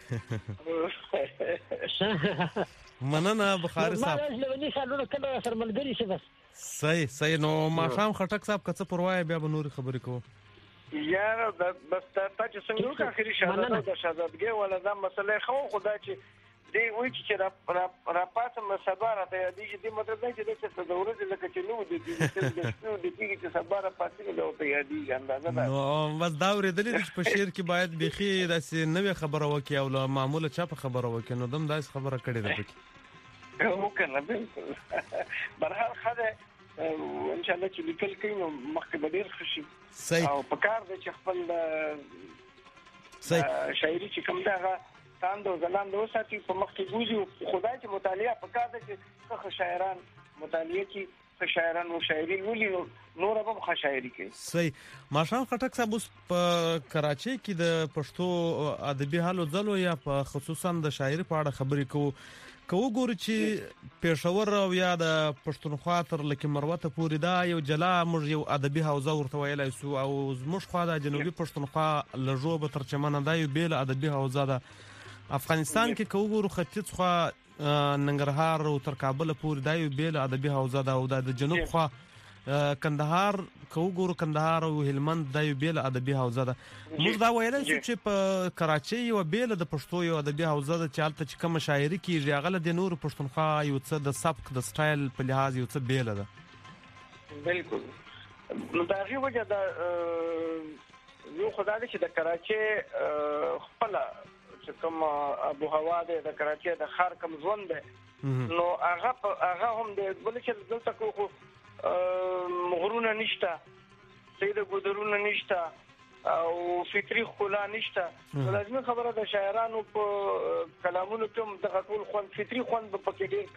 مننه بخاري صاحب. لیوني خیالونه کله سره ملګري شي بس. صحیح صحیح. نو ماښام خټک صاحب که څه پر وایه بیا به نورې خبرې کوو. یاره بس تا چې څنګه وکړه اخري شهزاده د شهزادګۍ والا دا مسله خو خو دا چې دی وایي چې راپاسم سبا راته یادېږي دې مطلب دی چې دلته د ورځې لکه چې نه و د شپې د کېږي چې سبا راپاسېږي دا ورته یادېږي اندازه ده. نو بس دا اورېدلي دي چې په شعر کې باید بیخي داسې نوې خبره وکړي او له معموله چاپه خبره وکړي نو دم داسې خبره کړې ده پکې. وکنه بالکل برحال ښه دی انشاءالله چې لیکل کوي نو مخکې به ډېر ښه شي. صحیح. او په کار دی چې خپل شاعري چې کوم دی هغه تاند او ځلانده وساتي په مخ کې بوځي خدای چې مطالعه په کار ده چې ښه شاعران مطالعه کوي شاعران او شاعري ولي نور به ښه شاعري کوي. صحیح. ماشام خټک صاحب اوس په کراچۍ کې د پښتو ادبي حالو ځلو یا په خصوصا د شاعري په اړه خبرې کوو کوو ګورو چې پېښور او یا د پښتونخوا تر لکه مروته پورې دا یو جلا موږ یو ادبي حوزه ورته ویلای سو او زموږ خوا د جنوبي پښتونخوا لږو به تر چمنه دا یو بیل ادبي حوزه ده. افغانستان کې کوو ګورو ختیځ خوا ننګرهار او تر کابل پورې دا یو بیل ادبي حوزه ده او د جنوب خوا کندهار کوو ګورو کندهار او هلمند دا یو بیل ادبي حوزه ده. موږ دا ویلای شو چې په کراچۍ یو بیل د پښتو یو ادبي حوزه ده چې هلته چې کوم شاعري کیږي هغه د نور پښتونخوا یو څه د سبک د سټایل په لحاظ یو څه بیل ده. بالکل. نو دا غي وجه دا یو خدای چې د کراچۍ خپل چې کوم ابو هوا ده د کراچۍ د خار کم ژوند ده نو هغه هغه هم د بل چې دلته کو مغرونه نشته سید ګودرونه نشته او فکری خلا نشته لازمي خبره د شاعرانو په کلامونو کې د غټول خوان فکری خوان په پکې ډیر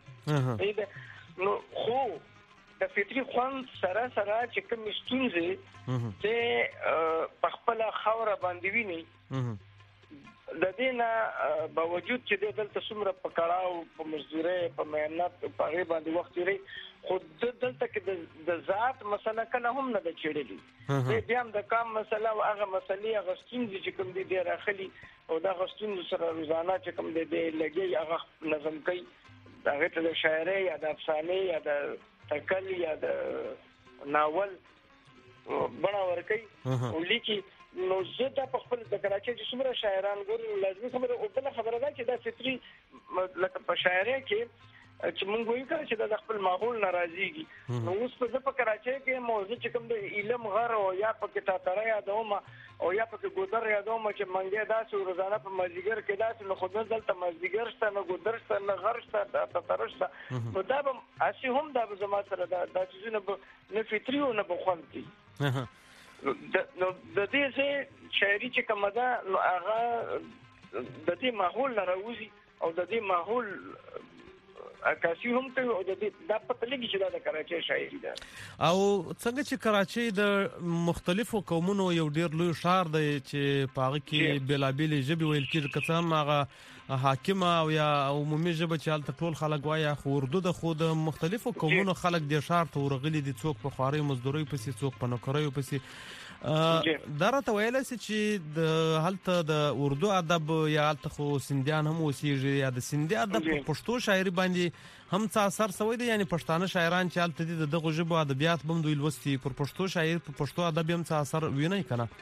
کم نو خو د فکری خوان سره سره چې کوم ستونزې ته په خپل خوره باندې ویني د دینه باوجود چې د دلته څومره پکړاو په مزدوري په مهنت په هغه باندې وخت لري خو دلته کې د ذات مسله کله هم نه د چېړلې بیا هم د کام مسله او هغه مسلې هغه ستونزې چې کوم دي ډېر اخلي او دا غوښتنه سره روزانه چې کوم دي لګي هغه نظم کوي هغه ته د شاعري یا د افسانې یا د تکل یا د ناول بڼه ورکوي او لیکي نو زه دا په خپل د کراچۍ چې څومره شاعران ګورم لازمي خبره او بل خبره ده چې دا فطري لکه په شاعري کې چې مونږ وایو چې دا د خپل ماحول ناراضيږي نو اوس په د کراچۍ کې موضوع چې کوم د علم غر او یا په کې تاتره یادوم او یا په کې ګودر یادوم چې منګه داسې روزانه په مازیګر کې داسې نو خو دلته مازیګر شته نو ګودر شته نو غر شته د تاتره شته نو دا به اسی هم دا به زما سره دا د چیزونه نه فطري او نه بخوندي نو د دې چې شاعري چې کومه ده نو هغه د دې ماحول نه راوځي او د دې ماحول اکاسي هم ته او د دې د پته لګي چې دا د کراچۍ شاعري ده او څنګه چې کراچۍ د مختلفو قومونو یو ډیر لوی ښار دی چې په هغه کې بېلابېلې ژبې ویل کېږي که څه هم هغه حاکمه او یا عمومي ژبه چې هلته ټول خلک وایي خو اردو ده خو د مختلفو قومونو خلک دې ښار ته ورغلي دي څوک په خوارۍ مزدورۍ پسې څوک په نوکریو پسې دا راته ویلی سي چې د هلته د اردو ادب یا هلته خو سندیان هم اوسېږي یا د سندي ادب په پښتو شاعري باندې هم څه اثر سوی دی یعنې پښتانه شاعران چې هلته دي د دغو ژبو ادبیات به هم دوی لوستي پر پښتو شاعر په پښتو ادب هم څه اثر وینئ که نه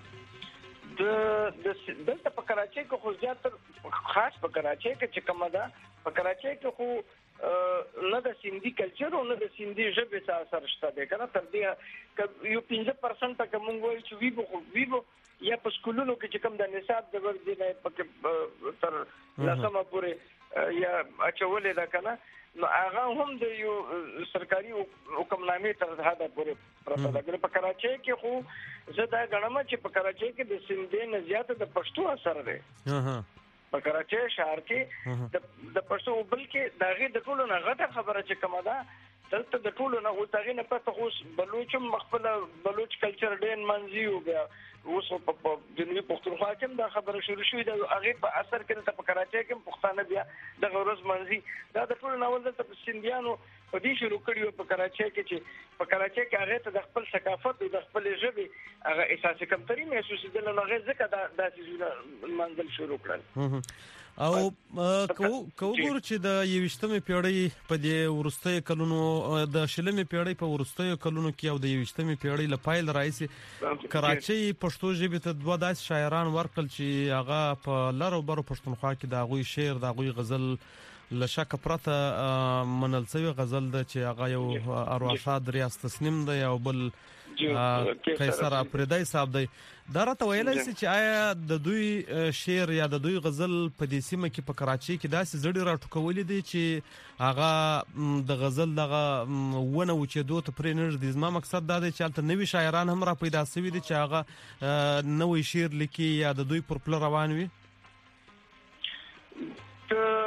د دلته په کراچۍ کې خو زیاتره خاص په کراچۍ کې چې کومه ده په کراچۍ کې خو نه د سیندي کلچر او نه د سیندي ژبې څه اثر شته دی که نه تر دې یو پنځه پرسنټه که مونږ وایو چې ویبو خو ویبو یا په سکولونو کې چې کوم د نصاب د ورځې نه پکې تر لسمه پورې یا اچولې ده که نه نو هغه هم د یو سرکاري حکمنامې تر حده پورې پرته ده په کراچۍ کې خو زه دا ګڼم چې په کراچۍ کې د سیندي نه زیاته د پښتو اثر دی په کراچۍ ښار کې د پښتو بلکې د هغې د ټولو نه غټه خبره چې کومه ده دلته د ټولو نه اوس هغې نه پته خو اوس بلوچ هم خپله بلوچ کلچر ډېر منځي و بیا اوس په جنوبي پښتونخوا کې هم دا خبره شروع شوې ده هغې په اثر کې دلته په کراچۍ کې هم پښتانه بیا دغه ورځ منځي دا د ټولو نه اول دلته په سیندیانو په دې شروع کړي وو په کراچۍ کې چې په کراچۍ کې هغې ته د خپل ثقافت او د خپلې ژبې هغه احساس کمتري محسوسېدل نو هغې ځکه دا څیزونه منځل شروع کړل او کو ګورو چې د یویشتمې پیړۍ په دې وروستیو کلونو د شلمې پیړۍ په وروستیو کلونو کې او د یویشتمې پیړۍ له پیل راهیسې کراچۍ پښتو ژبې ته دوه داسې شاعران ورکړل چې هغه په لرو برو پښتونخوا کې د هغوی شعر د هغوی غزل له شکه پرته منل شوی غزل ده چې هغه یو ارواښاد ریاض تسنیم دی او بل قیصر اپریدی صاحب دی دا راته ویلی سي چې آیا د دوی شعر یا د دوی غزل په دې سیمه کې په کراچۍ کې داسې زړې راټوکولي دي چې هغه د غزل دغه ونه وچېدو ته پرې نه ږدي زما مقصد دا دی چې هلته نوي شاعران هم را پیدا شوي دي چې هغه نوی شعر لیکي یا د دوی پر پله روان وي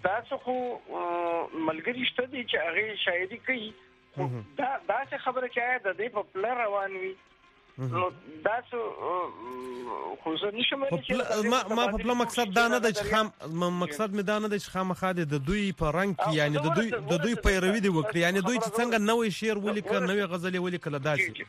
تاسو خو ملګری شته دي چې هغه شاعري کوي دا دا څه خبره چې د دې په پلان روان وي نو دا څه خو زه نشم ما ما په پلان مقصد دا نه دی چې خام مقصد مې دا نه دی چې خامخا د دوی په رنګ کې یعنی د دوی د دوی پیروي دی وکړي یعنی دوی چې څنګه نوې شعر ولیکل نوې غزل ولیکل داسې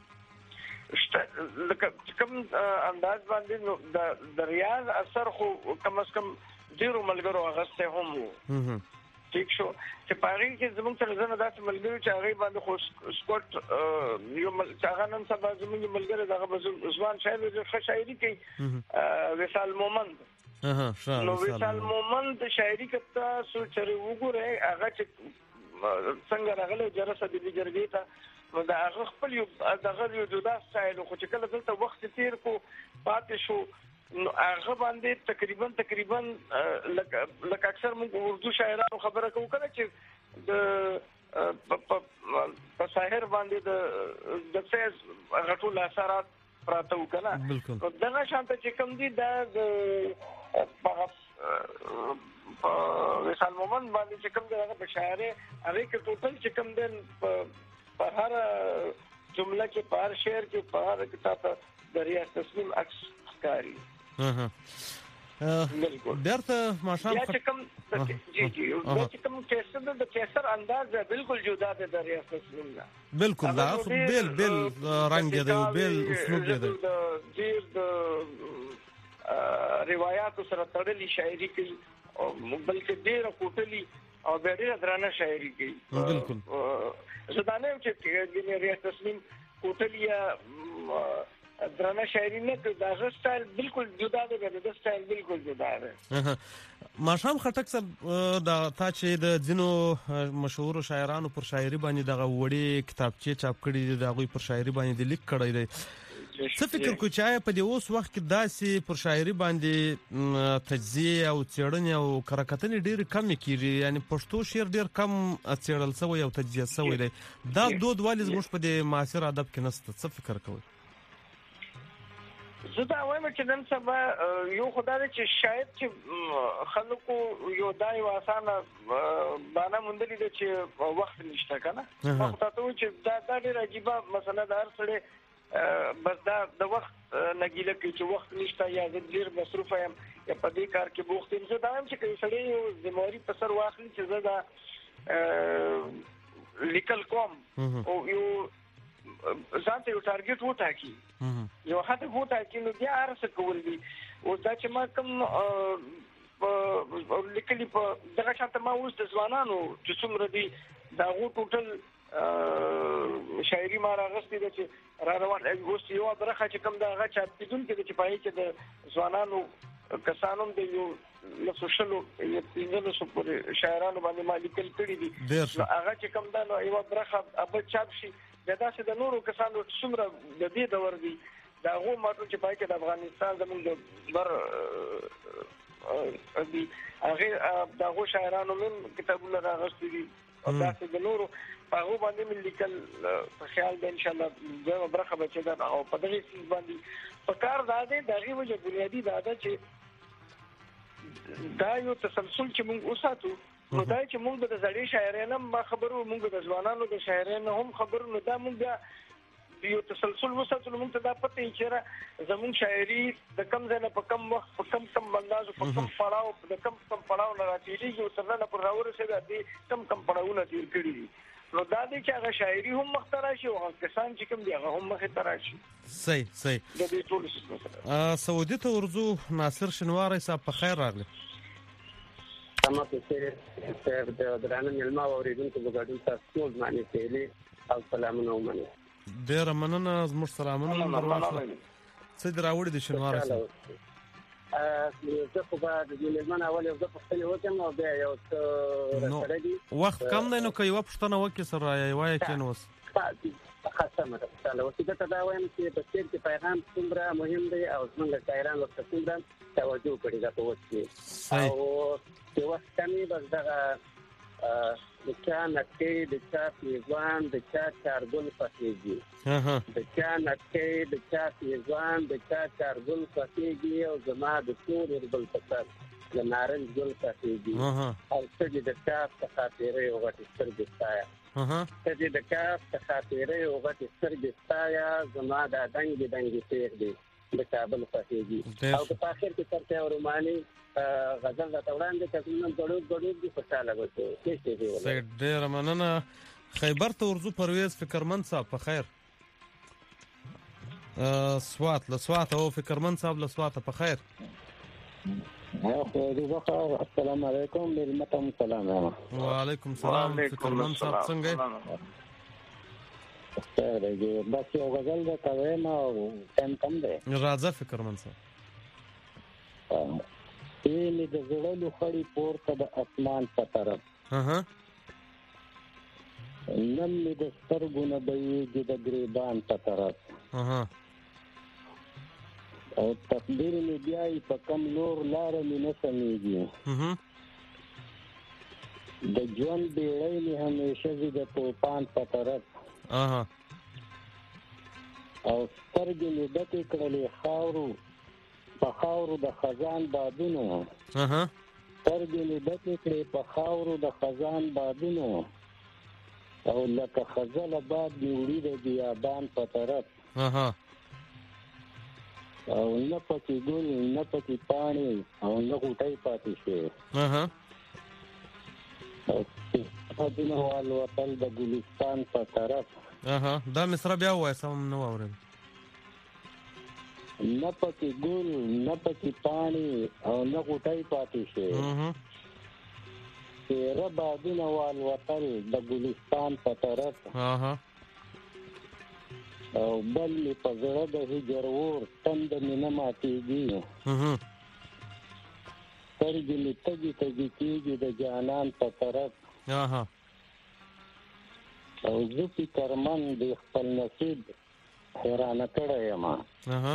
لکه کوم انداز باندې نو د ریاض اثر خو کم از کم ډیرو ملګرو هغه هم وو ٹھیک شو چې پاره کې زموږ تر ځنه داسې ملګرو چې هغه باندې خو سکوت یو هغه نن سبا زموږ ملګرو دغه ځوان شاعر د ښه شاعري کوي وصال مومند اها نو وصال مومند شاعري کته سو چر وګوره هغه چې څنګه راغله جرسه د جرګې ته نو دا هغه خپل یو دغه یو جدا سټایل خو چې کله دلته وخت تیر کو پاتې شو نو هغه باندې تقریبا تقریبا لکه لکه اکثر موږ اردو شاعرانو خبره کوو کله چې د په ساحر باندې د د فیض غټول اثرات پراته وکړه دغه شانته چې کوم دي د په وصال مومند باندې چې کوم دغه بشاره هغه کې ټوټل چې کوم دن په هر جمله کې په هر شعر کې په هر کتاب د ریاض تسلیم عکس ښکاري بالکل درته ماشام یا چې کوم جی جی دا چې کوم کیسر د کیسر انداز بالکل جدا دی د ریاض تسلیم نه بالکل دا بیل بیل رنگ دی بیل اسلوب دی ډیر د روایت سره تړلې شاعري کوي او بلکې ډیر کوټلي او ډیر درانه شاعري کوي بالکل زدانه چې د ریاض تسلیم کوټلیا درانه شاعري نه کوي دا سټایل بالکل جدا دی د سټایل بالکل جدا دی ماشام خټک صاحب دا تا چې د ځینو مشهور شاعرانو پر شاعري باندې دغه وړي کتابچې چاپ کړي دي دا غوي پر شاعري باندې د لیک کړی دی څه فکر کوي چې په دې اوس وخت کې داسې پر شاعري باندې تجزیه او څېړنې او کراکتنې ډېر کم کیږي یعنی پښتو شعر ډېر کم څېړل شوی او تجزیه شوی دی دا دود ولې زموږ په دې معاصر ادب کې نشته څه فکر کوي زه دا وایم چې نن سبا یو خدای چې شاید چې خلکو یو دای واسانه باندې مونږ دي چې وخت نشته کنه وخت ته چې دا د ډېر عجیب مسله ده هر څه بس دا د وخت نګیله کې چې وخت نشته یا د ډیر مصروف یم یا په دې کار کې بوخت یم زه دا هم چې کوي سړی یو ذمہواری په سر واخلي چې زه دا لیکل کوم او یو ځان ته یو ټارګټ وټاکي یو هدف وټاکي نو بیا هر څه کول دي او دا چې ما کوم لیکلي په دغه شانته ما اوس د ځوانانو چې څومره دي دا غو ټوټل شاعري ما راغستې ده چې را روان اوس یو برخه چې کوم دا هغه چاپ کیدونکو چې پای کې د ځوانانو کسانو د یو لسوشلو یو پینځلو سو پر شاعرانو باندې ما لیکل کړی دي هغه چې کوم دا نو یو برخه ابد چاپ شي دا داسې د نورو کسانو څومره د دې دور دي دا هغه ماته چې پای کې د افغانستان زموږ د بر دي هغه دا هغه شاعرانو من کتابونه راغستې دي او داسې د نورو هغه باندې مې لیکل په خیال ده ان شاء الله دا برخه بچی دا او په دغه څه باندې په کار دا دی دغه وجه بنیادی دا ده چې دا یو تسلسل چې موږ وساتو نو دا چې موږ د زړې شاعرانو ما خبرو موږ د ځوانانو د شاعرانو هم خبرو نو دا موږ یو تسلسل وساتو موږ ته دا پته چې زموږ شاعري د کم ځای نه په کم وخت په کم کم انداز په کم پړاو د کم کم پړاو نه راځي یو تر نه پر راورسېږي دي کم کم پړاوونه تیر کړی دي نو دا دې چې هغه شاعري هم مخترع شي او کسان چې کوم دی هغه هم مخترع شي صحیح صحیح د دې ټول څه سعودي ته ورزو ناصر شنواری صاحب په خیر راغلی سما په سره د درانه ملما اوریدونکو په ګډون تاسو ټول معنی سهيلي او سلامونه ومنه ډیر مننه زموږ سلامونه درواخله څه دراوړي د شنواری صاحب ا زه خو به د ملمن اول یو ځل پښتني وکم او بیا یو څه راځي وخت کم دی نو کوي پښتنه وکي سره یوای کې نو خاصه مده تعالی وسیده ته دا وایم چې په سیر کې پیغام څومره مهم دی او څنګه شاعران ورته څومره توجه کړي دا په وخت کې او په وخت کې بس دا د چا نکې د چا پیغام د چا چارګل پخېږي د چا نکې د چا پیغام د چا چارګل پخېږي او زما د ټول وربل پسر د نارنج ګل خاطیږي او سترګې د کاف څخه تیرې او غټې سترګې ستایا سترګې د کاف څخه تیرې او غټې سترګې ستایا زما د دنګې دنګې تیر دی د کابل خاطیږي او په اخر کې ترته روماني غزل د وړاندې کله ګړو ګړو دي په چاله وته څه څه دی سید ډیر مننه خیبر ته ورزو پرویز فکرمن صاحب په خیر سوات له سوات او فکرمن صاحب له سوات په خیر السلام علیکم ملمتم سلام وعلیکم سلام فکرمن صاحب څنګه خیر دی بس یو غزل د کوم او ټیم کم دی راځه فکرمن صاحب اینی د زړه خړی پورته د اسمان په طرف ها نن می د سترګو نه بېږي د ګریبان په طرف ها او تقدیر می بیاي په کم نور لار می نه سمېږي ها د ژوند بیړۍ می همیشه زی د طوفان په طرف ها او سترګې می ډکې کړلې خاورو په خاورو د خزان بادونو ها سترګې می ډکې کړې په خاورو د خزان بادونو او لکه خزل باد دی وړي د بیابان په طرف ها او نه پکې ګل نه پکې پانی او نه غوټۍ پاتې شي ها او په دنه وال وطن د ګلستان په طرف ها دا مصر بیا وای سم نو اورم نه پکې ګل نه پکې پانی او نه غوټۍ پاتې شي ها تیرا بادونه وال وطن د ګلستان په طرف ها او بل می په زړه د هجر ور تند می نه ماتېږي ها سترګې می تږي تږي کېږي د جانان په طرف ها او زه فکرمن د خپل نصیب حیرانه کړی یم ها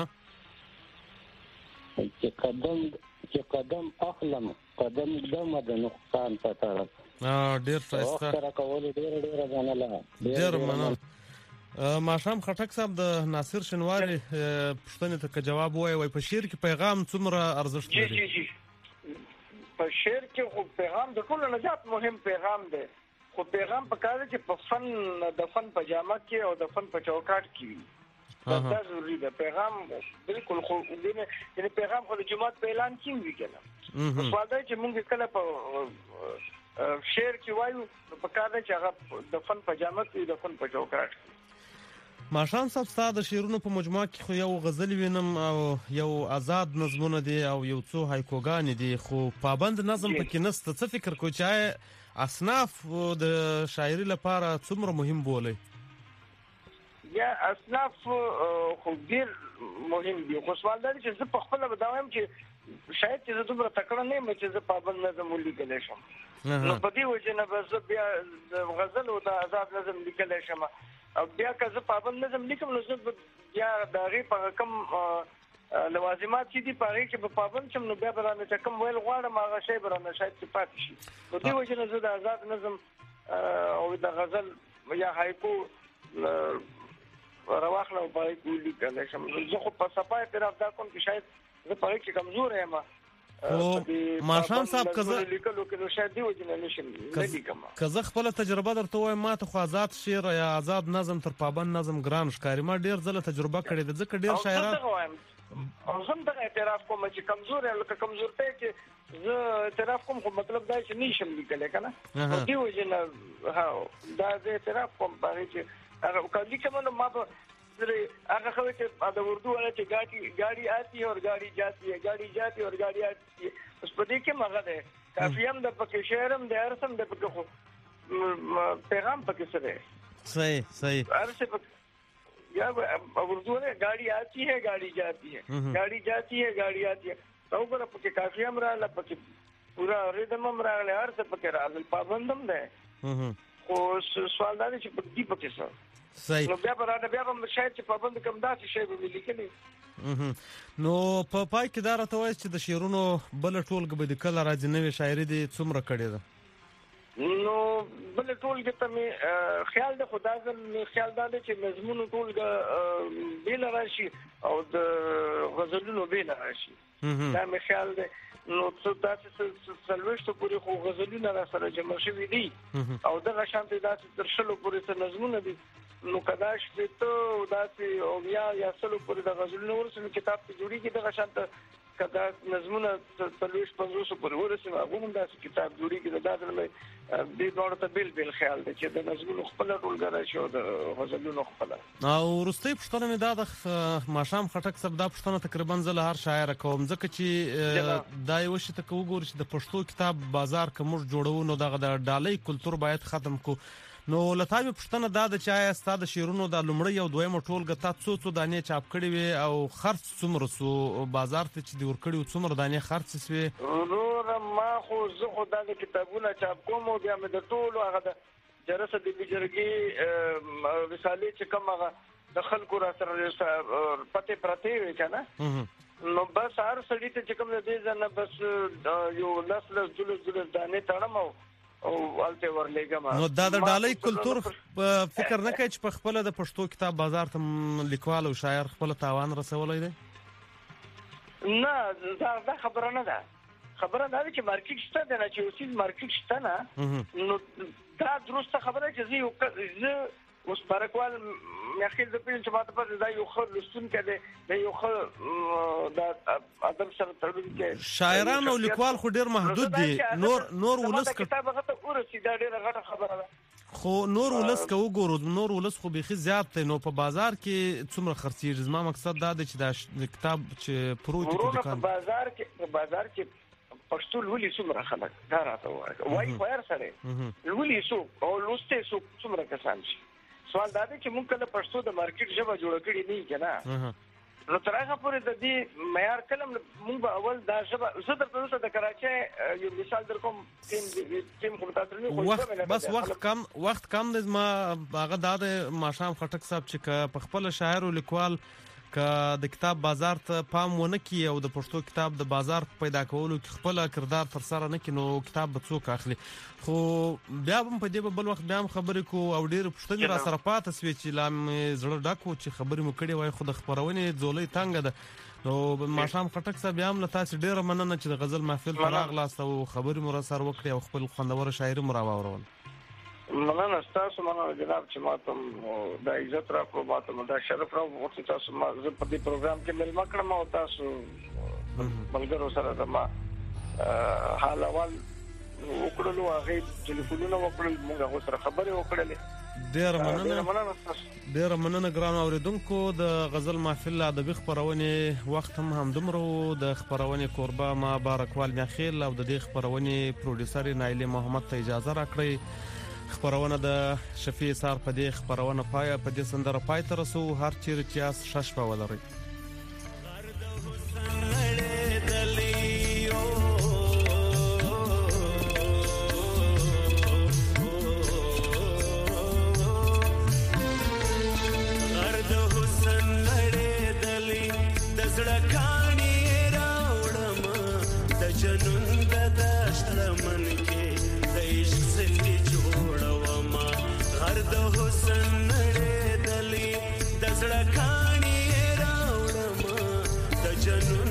چې قدم چې قدم اخلم قدم دم د نقصان په طرف ډیر ښایسته سره کول ډیر ډیر غنله ډیر مننه ماشام خټک صاحب د ناصر شنواری پښتنې ته جواب وای وای په شعر کې پیغام څومره ارزښت لري جی جی په شعر کې خو پیغام د ټولو نه زیات مهم پیغام دی خو پیغام په کار چې په فن د فن په جامه کې او د فن په چوکاټ کې وي دا ضروري ده پیغام بالکل خو دې پیغام خو د جماعت په اعلان کې وی کنه سوال دی چې موږ کله په شعر کې وایو په کار چې هغه د فن په جامه کې د فن په چوکاټ ماشان صاحب ستاسو د شعرونو په مجموعه کې خو یو غزل وینم او یو آزاد نظمونه دي او یو څو هایکوګان دي خو پابند نظم پکې نشته څه فکر کوئ چې اصناف د شاعري لپاره څومره مهم بولي یا اصناف خو ډیر مهم دي خو سوال دی چې زه په خپل بداوم چې شاید چې زه دومره تکړه نه یم چې زه پابند نظم ولیکلی شم نو په دې وجه نه به زه بیا غزل او د آزاد نظم لیکلی شم او بیا که زه پابند نظم لیکم نو زه بیا د هغې په کوم لوازمات چې دي په هغې کې به پابند شم نو بیا به رانه چې کوم ویل غواړم هغه شی به رانه شاید چې پاتې شي په دې وجه نه زه د آزاد نظم او د غزل یا هایکو رواخله او په هغې کې ولیکلی شم زه خو په صفا اعتراف دا کوم چې شاید زه په هغې کې کمزوری یم ماشان صاحب کزه لیکلو کې نو شاید دی وجه نه نشم نه لیکم کزه خپل تجربه درته وایم ما ته خو آزاد شعر یا آزاد نظم تر پابند نظم ګران ښکاري ما ډیر ځله تجربه کړې ده ځکه ډیر شاعران او زم دا اعتراف کوم چې کمزور یم لکه کمزورته چې زه اعتراف کوم خو مطلب دا چې نشم لیکلی کنه دی وجه نه ها دا اعتراف کوم باندې چې هغه کله کوم نو ما هغه خو چې د اردو ولا چې ګاډي ګاډي آتی اور ګاډي جاتی ہے ګاډي جاتی اور ګاډي آتی ہے اوس په دې کې مغه ده کافیم د پکې شعرم د ارسم د پکې خو پیغام پکې سره صحیح صحیح ارسه یا اردو نے ګاډي آتی ہے ګاډي جاتی ہے ګاډي جاتی ہے ګاډي آتی ہے او پر پکې کافیم را ل پکې پورا ریدم را ل ارسه پکې را ل پابندم ده خو سوال دا چې پکې پکې سره صحیح نو بیا براته بیا هم شاید چې پابند کم داسې شی به لیکلی نو په پای کې دا راته وایي چې د شعرونو بل ټولګه به د کله راځي نوې شاعري دي څومره کړې ده نو بل ټولګه ته مې خیال ده خدا ځل خیال دا دی چې مضمون ټولګه بیل راشي او د غزلونو بیل راشي دا مې خیال ده نو څه تاسو سلوشت پورې خو غزلونه را سره جمع شوي دي او دغه شانتي داسې تر شلو پورې څه نظمونه دي نو کداش ته داسې او یا یا سلو پورې د غزلونو ورسره کتاب ته جوړیږي دغه شانته کدا نظمونه تلويش پنځوس پورې ورسره هغه داسې کتاب جوړیږي دا د دې ډول ته بیل بیل خیال دی چې د نظمونو خپل ټولګره شو د غزلونو خپل او ورستۍ پښتنه مې دا د ماشام خټک صاحب دا پښتنه تقریبا زله هر شاعر کوم ځکه چې دا یو شی ته وګورئ چې د پښتو کتاب بازار کوم جوړو نو دغه د ډالۍ کلچر باید ختم کو نو لته مې پښتنه دا د چا استاد شیرونو د لمړی او دویم ټولګه تا څو څو دانې چاپ کړي وي او خرڅ څومره سو بازار ته چې دی ور کړی څومره دانې خرڅ سوي ورور ما خو زه خو د کتابونو چاپ کوم او بیا مې د ټولو هغه د جرسه د بجرګي رسالې چې کوم هغه د خلکو را سره پته پرته وي کنه نو بس هر سړی ته چې کوم دې ځنه بس یو لاس لاس جلوس جلوس دانې تړم او الته ورلېګم نو دا د ډالۍ کلچر فکر نه کوي چې په خپل د پښتو کتاب بازار ته لیکوال او شاعر خپل تاوان رسولای دی نه دا دا خبره نه ده خبره دا چې مارکیټ شته نه چې اوسې مارکیټ شته نه نو دا درسته خبره چې زه زه اوس پرکوال مې خپل د پین چې ماته په دا یو خل لستون کړي دا یو خل د ادب سره تړل کې شاعران او لیکوال خو ډیر محدود دي نور نور ولس کتاب هغه ته ورسې دا ډیره غټه خبره ده خو نور ولس کو وګورو نور ولس خو بيخي زیات دی نو په بازار کې څومره خرڅیږي زما مقصد دا دی چې دا کتاب چې پروت دی په بازار کې په بازار کې پښتو لولي څومره خلک دا راته وایي وایي خیر سره لولي سو او لوسته سو څومره کسان شي سوال دا دی چې موږ کله پښتو د مارکیټ ژبه جوړ کړی نه کنه نو تر هغه پورې د دې معیار کلم موږ به اول دا ژبه زه درته د کراچۍ یو مثال در کوم تیم تیم کوم تاسو نه بس وخت کم وخت کم د ما هغه د ماشام خټک صاحب چې په خپل شاعر او لیکوال ک د کتاب بازار ته پام ونه کی او د پښتو کتاب د بازار پیدا کولو کې خپل کردار تر سره نه کینو کتاب به څوک اخلي خو بیا هم په دې بل وخت بیا هم خبرې کو او ډیر پښتني را سره پاتې سوي چې لام زړه ډاکو چې خبرې مو کړې وای خو د خبرونې ځولې تنګ ده نو ماشام خټک صاحب بیا هم له تاسو ډیر مننه چې د غزل محفل پر اغلاس او خبرې مو را سره وکړي او خپل خوندور شاعري مو را واورول مننه تاسو مننه جناب چې ماته د عزت راکړو ماته د شرف راکړو چې تاسو ما زه په دې پروګرام کې مل مکړم او تاسو بلګرو سره د ما حال اول وکړلو هغه ټلیفونونه وکړل موږ هغه سره خبرې وکړلې ډیر مننه ډیر مننه ګران اوریدونکو د غزل محفل ادبي خبرونه وخت هم هم دمرو د خبرونه قربا ما بارکوال میاخیل او د دې خبرونه پروډوسر نایله محمد ته اجازه راکړئ خبرونه د شفیع سار په دې خبرونه پای په دې سندره پای تر سو هر چیر چې اس شش په ولري Janu